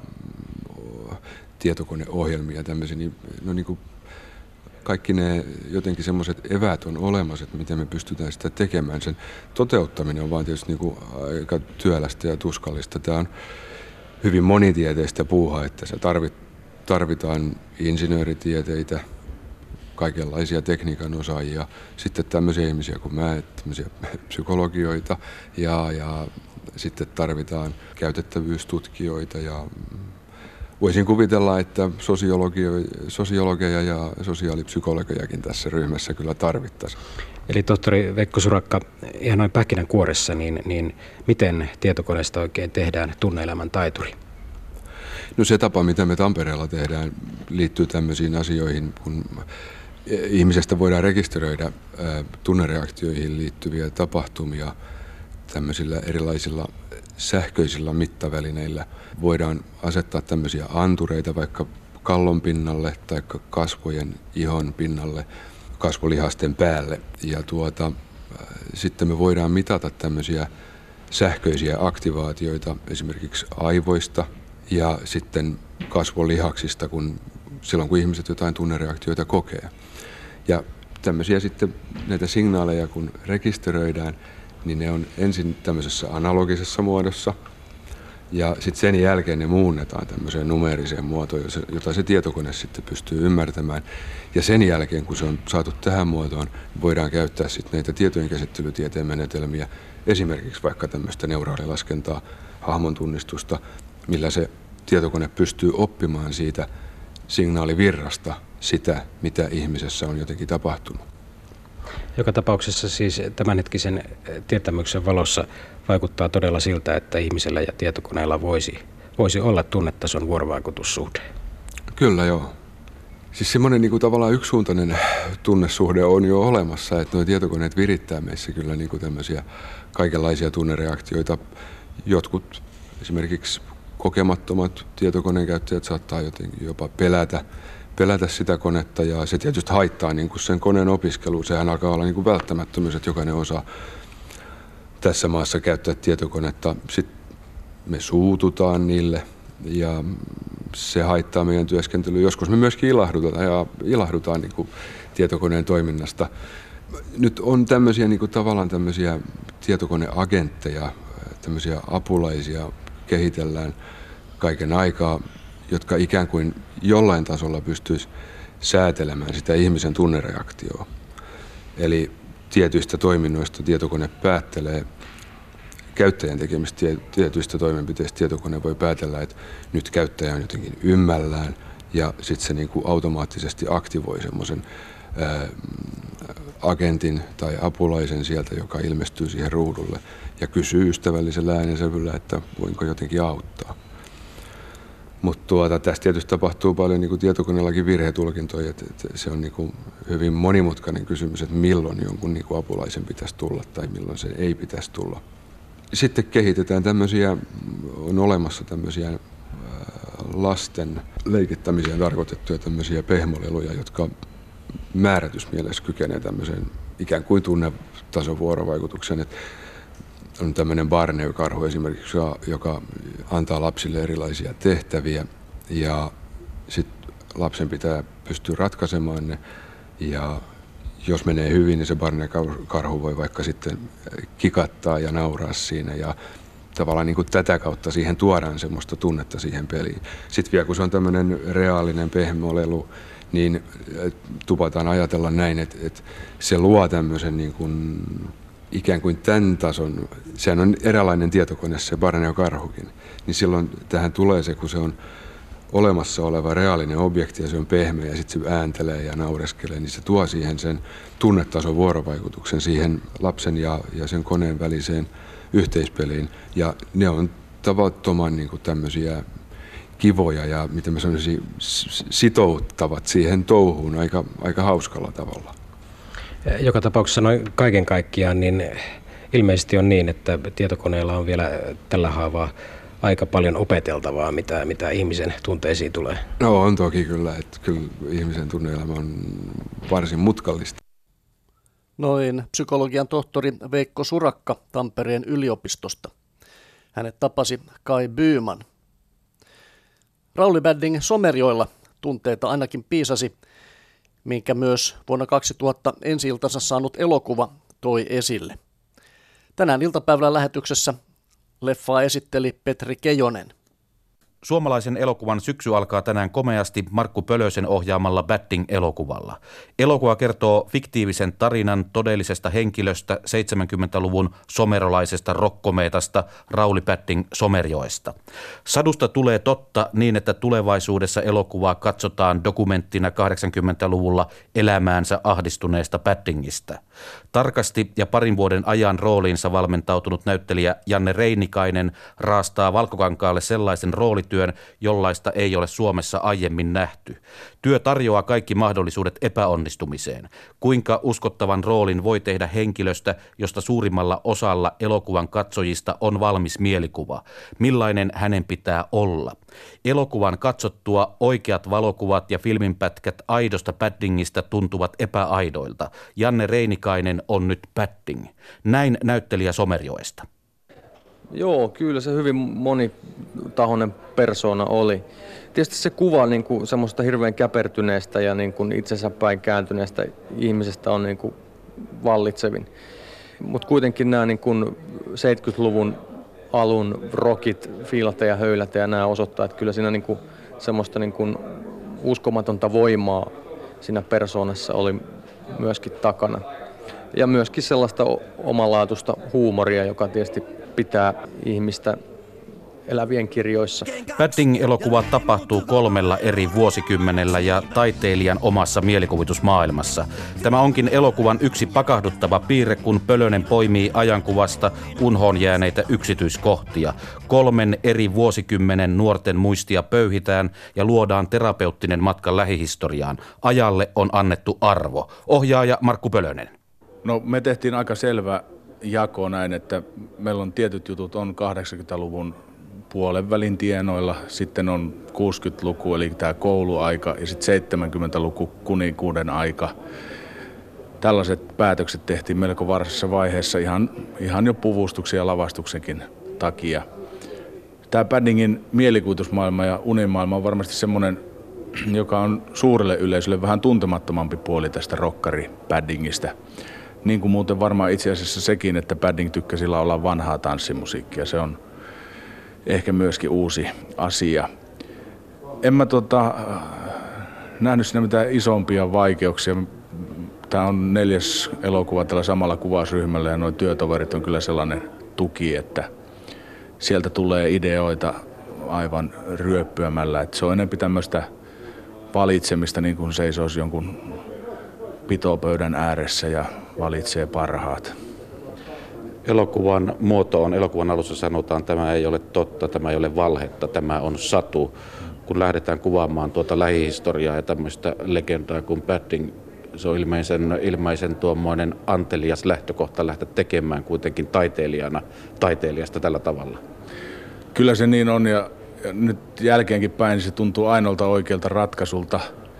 tietokoneohjelmia tämmöisiä, niin, no niin kuin kaikki ne jotenkin semmoiset eväät on olemassa, että miten me pystytään sitä tekemään. Sen toteuttaminen on vaan tietysti niin kuin aika työlästä ja tuskallista. Tämä on hyvin monitieteistä puuhaa, että se tarvitaan insinööritieteitä, kaikenlaisia tekniikan osaajia, sitten tämmöisiä ihmisiä kuin mä, tämmöisiä psykologioita ja sitten tarvitaan käytettävyystutkijoita ja voisin kuvitella, että sosiologeja ja sosiaalipsykologejakin tässä ryhmässä kyllä tarvittaisiin. Eli tohtori Veikko Surakka, ihan noin pähkinänkuoressa, niin miten tietokoneesta oikein tehdään tunne-elämän taituri? No se tapa, mitä me Tampereella tehdään, liittyy tämmöisiin asioihin, kun ihmisestä voidaan rekisteröidä tunnereaktioihin liittyviä tapahtumia tämmöisillä erilaisilla sähköisillä mittavälineillä. Voidaan asettaa tämmöisiä antureita vaikka kallon pinnalle tai kasvojen ihon pinnalle, kasvolihasten päälle. Ja sitten me voidaan mitata tämmöisiä sähköisiä aktivaatioita esimerkiksi aivoista ja sitten kasvolihaksista, silloin kun ihmiset jotain tunnereaktioita kokee. Ja tämmöisiä sitten näitä signaaleja, kun rekisteröidään, niin ne on ensin tämmöisessä analogisessa muodossa ja sitten sen jälkeen ne muunnetaan tämmöiseen numeeriseen muotoon, jota se tietokone sitten pystyy ymmärtämään. Ja sen jälkeen, kun se on saatu tähän muotoon, voidaan käyttää sitten näitä tietojenkäsittelytieteen menetelmiä, esimerkiksi vaikka tämmöistä neuraalilaskentaa, hahmontunnistusta, millä se tietokone pystyy oppimaan siitä signaalivirrasta sitä, mitä ihmisessä on jotenkin tapahtunut. Joka tapauksessa siis tämänhetkisen tietämyksen valossa vaikuttaa todella siltä, että ihmisellä ja tietokoneella voisi olla tunnetason vuorovaikutussuhde. Kyllä joo. Siis semmoinen niin kuin tavallaan yksisuuntainen tunnesuhde on jo olemassa, että nuo tietokoneet virittää meissä kyllä niin kuin tämmöisiä kaikenlaisia tunnereaktioita. Jotkut esimerkiksi kokemattomat tietokoneen käyttäjät saattaa jotenkin jopa pelätä sitä konetta ja se tietysti haittaa niin kuin sen koneen opiskelua. Sehän alkaa olla niin kuin välttämättömyys, että jokainen osaa tässä maassa käyttää tietokonetta. Sitten me suututaan niille ja se haittaa meidän työskentelyä. Joskus me myöskin ilahdutaan niin kuin tietokoneen toiminnasta. Nyt on tämmöisiä niin kuin tavallaan tämmöisiä tietokoneagentteja, tämmöisiä apulaisia kehitellään kaiken aikaa, jotka ikään kuin jollain tasolla pystyisi säätelemään sitä ihmisen tunnereaktioa. Eli tietyistä toiminnoista tietokone päättelee, käyttäjän tekemistä tietyistä toimenpiteistä tietokone voi päätellä, että nyt käyttäjä on jotenkin ymmällään ja sitten se niin kuin automaattisesti aktivoi semmoisen agentin tai apulaisen sieltä, joka ilmestyy siihen ruudulle ja kysyy ystävällisellä äänensävyllä, että voinko jotenkin auttaa. Mutta tässä tietysti tapahtuu paljon niin kuin tietokoneellakin virhetulkintoja, että se on niin kuin hyvin monimutkainen kysymys, että milloin jonkun niin kuin apulaisen pitäisi tulla tai milloin se ei pitäisi tulla. Sitten kehitetään on olemassa tämmöisiä lasten leikittämiseen tarkoitettuja tämmöisiä pehmoleluja, jotka määrätysmielessä kykenee tämmöiseen ikään kuin tunnetason vuorovaikutukseen. Että on tämmöinen Barneu-karhu esimerkiksi, joka antaa lapsille erilaisia tehtäviä ja sitten lapsen pitää pystyä ratkaisemaan ne ja jos menee hyvin, niin se Barneu-karhu voi vaikka sitten kikattaa ja nauraa siinä ja tavallaan niin kuin tätä kautta siihen tuodaan semmoista tunnetta siihen peliin. Sitten vielä kun se on tämmöinen reaalinen pehmolelu, niin tupataan ajatella näin, että se luo tämmöisen niin kuin ikään kuin tämän tason, sehän on eräänlainen tietokone se Barneu-karhukin, niin silloin tähän tulee se, kun se on olemassa oleva reaalinen objekti ja se on pehmeä ja sitten se ääntelee ja naureskelee, niin se tuo siihen sen tunnetason vuorovaikutuksen siihen lapsen ja sen koneen väliseen yhteispeliin. Ja ne on tavattoman niin kuin tämmöisiä kivoja ja miten mä sanoisin, sitouttavat siihen touhuun aika hauskalla tavalla. Joka tapauksessa noin kaiken kaikkiaan, niin ilmeisesti on niin, että tietokoneella on vielä tällä haavaa aika paljon opeteltavaa, mitä ihmisen tunteisiin tulee. No on toki kyllä, että kyllä ihmisen tunne-elämä on varsin mutkallista. Noin psykologian tohtori Veikko Surakka Tampereen yliopistosta. Hänet tapasi Kai Byman. Rauli Badding Somerjoella tunteita ainakin piisasi, minkä myös vuonna 2000 ensi-iltansa saanut elokuva toi esille. Tänään iltapäivällä lähetyksessä leffaa esitteli Petri Kejonen. Suomalaisen elokuvan syksy alkaa tänään komeasti Markku Pölösen ohjaamalla Batting-elokuvalla. Elokuva kertoo fiktiivisen tarinan todellisesta henkilöstä 70-luvun somerolaisesta rockkomeetasta Rauli Batting Somerjoesta. Sadusta tulee totta niin, että tulevaisuudessa elokuvaa katsotaan dokumenttina 80-luvulla elämäänsä ahdistuneesta Battingista. Tarkasti ja parin vuoden ajan rooliinsa valmentautunut näyttelijä Janne Reinikainen raastaa valkokankaalle sellaisen roolityön, jollaista ei ole Suomessa aiemmin nähty. Työ tarjoaa kaikki mahdollisuudet epäonnistumiseen. Kuinka uskottavan roolin voi tehdä henkilöstä, josta suurimmalla osalla elokuvan katsojista on valmis mielikuva? Millainen hänen pitää olla? Elokuvan katsottua oikeat valokuvat ja filminpätkät aidosta Battingista tuntuvat epäaidoilta. Janne Reinikainen on nyt Batting. Näin näyttelijä Somerjoesta. Joo, kyllä se hyvin monitahoinen persoona oli. Tietysti se kuva niin kuin semmoista hirveän käpertyneestä ja niin kuin itsensä päin kääntyneestä ihmisestä on niin kuin vallitsevin. Mutta kuitenkin nämä niin kuin 70-luvun alun rockit, fiilata ja höylätä ja nämä osoittaa, että kyllä siinä niin kuin semmoista niin kuin uskomatonta voimaa siinä persoonassa oli myöskin takana. Ja myöskin sellaista omalaatuista huumoria, joka tietysti pitää ihmistä elävien kirjoissa. Batting-elokuva tapahtuu 3 eri vuosikymmenellä ja taiteilijan omassa mielikuvitusmaailmassa. Tämä onkin elokuvan yksi pakahduttava piirre, kun Pölönen poimii ajankuvasta unhoon jääneitä yksityiskohtia. 3 eri vuosikymmenen nuorten muistia pöyhitään ja luodaan terapeuttinen matka lähihistoriaan. Ajalle on annettu arvo. Ohjaaja Markku Pölönen. No, me tehtiin aika selvä jako näin, että meillä on tietyt jutut on 80-luvun puolen välin tienoilla, sitten on 60-luku eli tämä kouluaika ja sitten 70-luku kuninkuuden aika. Tällaiset päätökset tehtiin melko varhaisessa vaiheessa ihan jo puvustuksen ja lavastuksenkin takia. Tämä Battingin mielikuvitusmaailma ja unimaailma on varmasti semmoinen, joka on suurelle yleisölle vähän tuntemattomampi puoli tästä rokkari-Battingista. Niin kuin muuten varmaan itse asiassa sekin, että Batting tykkäsi laulaa vanhaa tanssimusiikkia. Se on ehkä myöskin uusi asia. En mä nähnyt siinä mitään isompia vaikeuksia. Tämä on 4. elokuva tällä samalla kuvausryhmällä ja nuo työtoverit on kyllä sellainen tuki, että sieltä tulee ideoita aivan ryöppyämällä. Että se on enemmän tämmöistä valitsemista, niin kuin seisoisi jonkun pitopöydän ääressä ja valitsee parhaat. Elokuvan muoto on, elokuvan alussa sanotaan, tämä ei ole totta, tämä ei ole valhetta, tämä on satu. Kun lähdetään kuvaamaan tuota lähihistoriaa ja tämmöistä legendaa kuin Batting, se on ilmeisen tuommoinen antelias lähtökohta lähteä tekemään kuitenkin taiteilijasta tällä tavalla. Kyllä se niin on ja nyt jälkeenkin päin se tuntuu ainoalta oikealta ratkaisulta.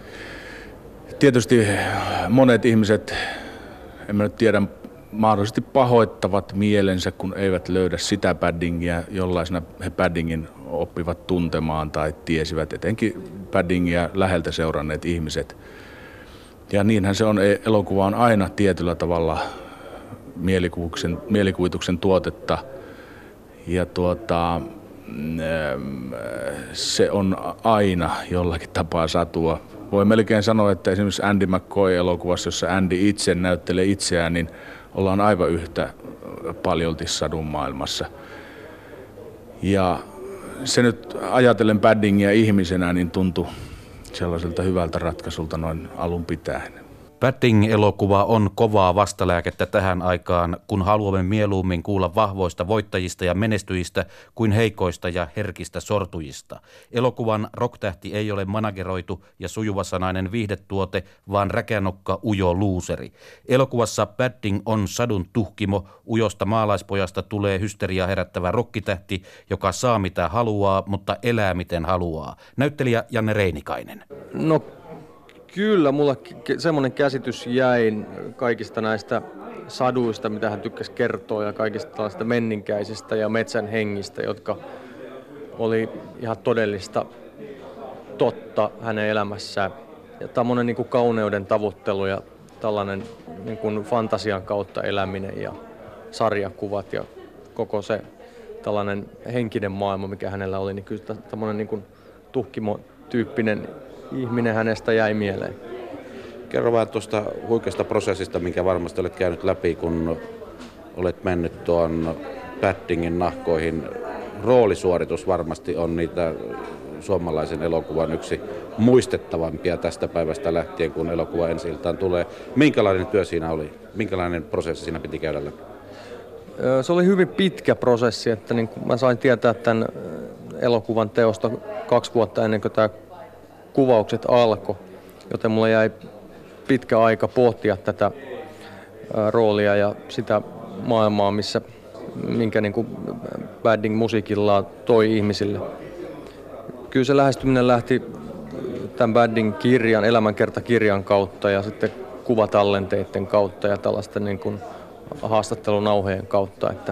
Tietysti monet ihmiset, en mä nyt tiedä, mahdollisesti pahoittavat mielensä, kun eivät löydä sitä Battingia, jollaisena he Battingin oppivat tuntemaan tai tiesivät, etenkin Battingia läheltä seuranneet ihmiset. Ja niinhän se on, elokuva on aina tietyllä tavalla mielikuvituksen tuotetta ja se on aina jollakin tapaa satua. Voi melkein sanoa, että esimerkiksi Andy McCoy-elokuvassa, jossa Andy itse näyttelee itseään, niin ollaan aivan yhtä paljolti sadun maailmassa. Ja se nyt ajatellen Battingia ihmisenä, niin tuntui sellaiselta hyvältä ratkaisulta noin alun pitäen. Batting-elokuva on kovaa vastalääkettä tähän aikaan, kun haluamme mieluummin kuulla vahvoista voittajista ja menestyjistä kuin heikoista ja herkistä sortujista. Elokuvan rocktähti ei ole manageroitu ja sujuvasanainen viihdetuote, vaan räkänokka ujo luuseri. Elokuvassa Batting on sadun tuhkimo, ujosta maalaispojasta tulee hysteriaa herättävä rokkitähti, joka saa mitä haluaa, mutta elää miten haluaa. Näyttelijä Janne Reinikainen. No, kyllä, mulla semmoinen käsitys jäi kaikista näistä saduista, mitä hän tykkäsi kertoa, ja kaikista tällaista menninkäisistä ja metsän hengistä, jotka oli ihan todellista totta hänen elämässään. Ja tämmöinen niin kuin kauneuden tavoittelu ja tällainen niin kuin fantasian kautta eläminen ja sarjakuvat ja koko se tällainen henkinen maailma, mikä hänellä oli, niin kyllä tämmöinen niin kuin tuhkimo-tyyppinen ihminen hänestä jäi mieleen. Kerro vähän tuosta huikeasta prosessista, minkä varmasti olet käynyt läpi, kun olet mennyt tuon paddingin nahkoihin. Roolisuoritus varmasti on niitä suomalaisen elokuvan yksi muistettavampia tästä päivästä lähtien, kun elokuva ensi-iltaan tulee. Minkälainen työ siinä oli? Minkälainen prosessi siinä piti käydä läpi? Se oli hyvin pitkä prosessi, että niin mä sain tietää tämän elokuvan teosta 2 vuotta ennen kuin tämä kuvaukset alkoi, joten mulla jäi pitkä aika pohtia tätä roolia ja sitä maailmaa, minkä niin kuin Badding musiikillaan toi ihmisille. Kyllä se lähestyminen lähti tämän Badding-kirjan, elämänkertakirjan kautta ja sitten kuvatallenteiden kautta ja tällaisten niin kuin haastattelunauheen kautta, että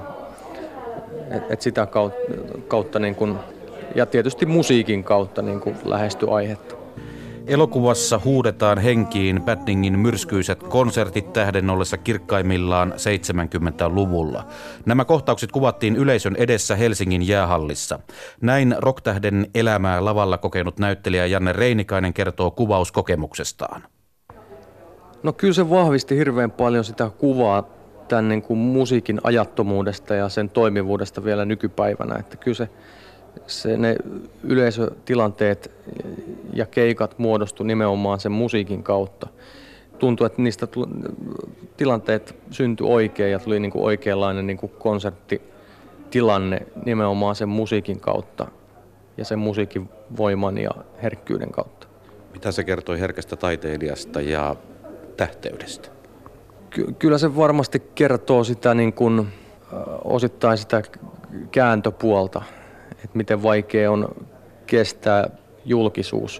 sitä kautta niin kuin, ja tietysti musiikin kautta niin kuin lähestyi aihetta. Elokuvassa huudetaan henkiin Baddingin myrskyiset konsertit tähden ollessa kirkkaimmillaan 70-luvulla. Nämä kohtaukset kuvattiin yleisön edessä Helsingin jäähallissa. Näin rocktähden elämää lavalla kokenut näyttelijä Janne Reinikainen kertoo kuvauskokemuksestaan. No kyllä se vahvisti hirveän paljon sitä kuvaa tämän niin kuin musiikin ajattomuudesta ja sen toimivuudesta vielä nykypäivänä. Että kyllä ne yleisötilanteet ja keikat muodostui nimenomaan sen musiikin kautta. Tuntui, että niistä tilanteet syntyi oikein ja tuli niin kuin oikeanlainen niin kuin konserttitilanne nimenomaan sen musiikin kautta ja sen musiikin voiman ja herkkyyden kautta. Mitä se kertoi herkästä taiteilijasta ja tähteydestä? Kyllä se varmasti kertoo sitä niin kuin, osittain sitä kääntöpuolta, että miten vaikea on kestää julkisuus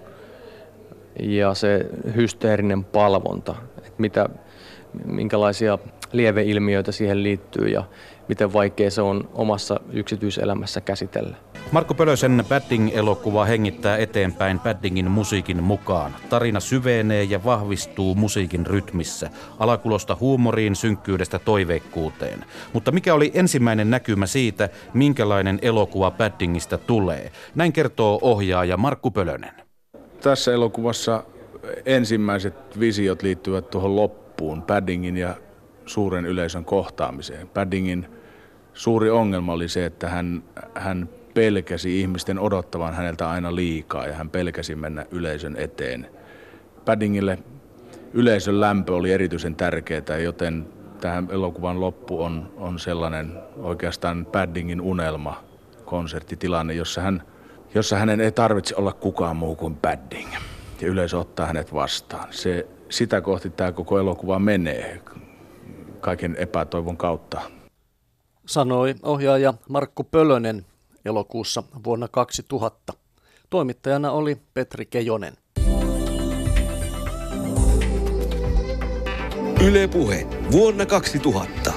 ja se hysteerinen palvonta, että minkälaisia lieveilmiöitä siihen liittyy ja miten vaikea se on omassa yksityiselämässä käsitellä. Markku Pölösen Badding-elokuva hengittää eteenpäin Baddingin musiikin mukaan. Tarina syvenee ja vahvistuu musiikin rytmissä, alakulosta huumoriin, synkkyydestä toiveikkuuteen. Mutta mikä oli ensimmäinen näkymä siitä, minkälainen elokuva Baddingista tulee? Näin kertoo ohjaaja Markku Pölönen. Tässä elokuvassa ensimmäiset visiot liittyvät tuohon loppuun, Baddingin ja suuren yleisön kohtaamiseen. Baddingin suuri ongelma oli se, että hän pelkäsi ihmisten odottavan häneltä aina liikaa ja hän pelkäsi mennä yleisön eteen. Baddingille yleisön lämpö oli erityisen tärkeää, joten tähän elokuvan loppu on sellainen oikeastaan Baddingin unelma, konserttitilanne, jossa hänen ei tarvitse olla kukaan muu kuin Badding ja yleisö ottaa hänet vastaan. Sitä kohti tämä koko elokuva menee kaiken epätoivon kautta. Sanoi ohjaaja Markku Pölönen elokuussa vuonna 2000. Toimittajana oli Petri Kejonen. Yle Puhe vuonna 2000.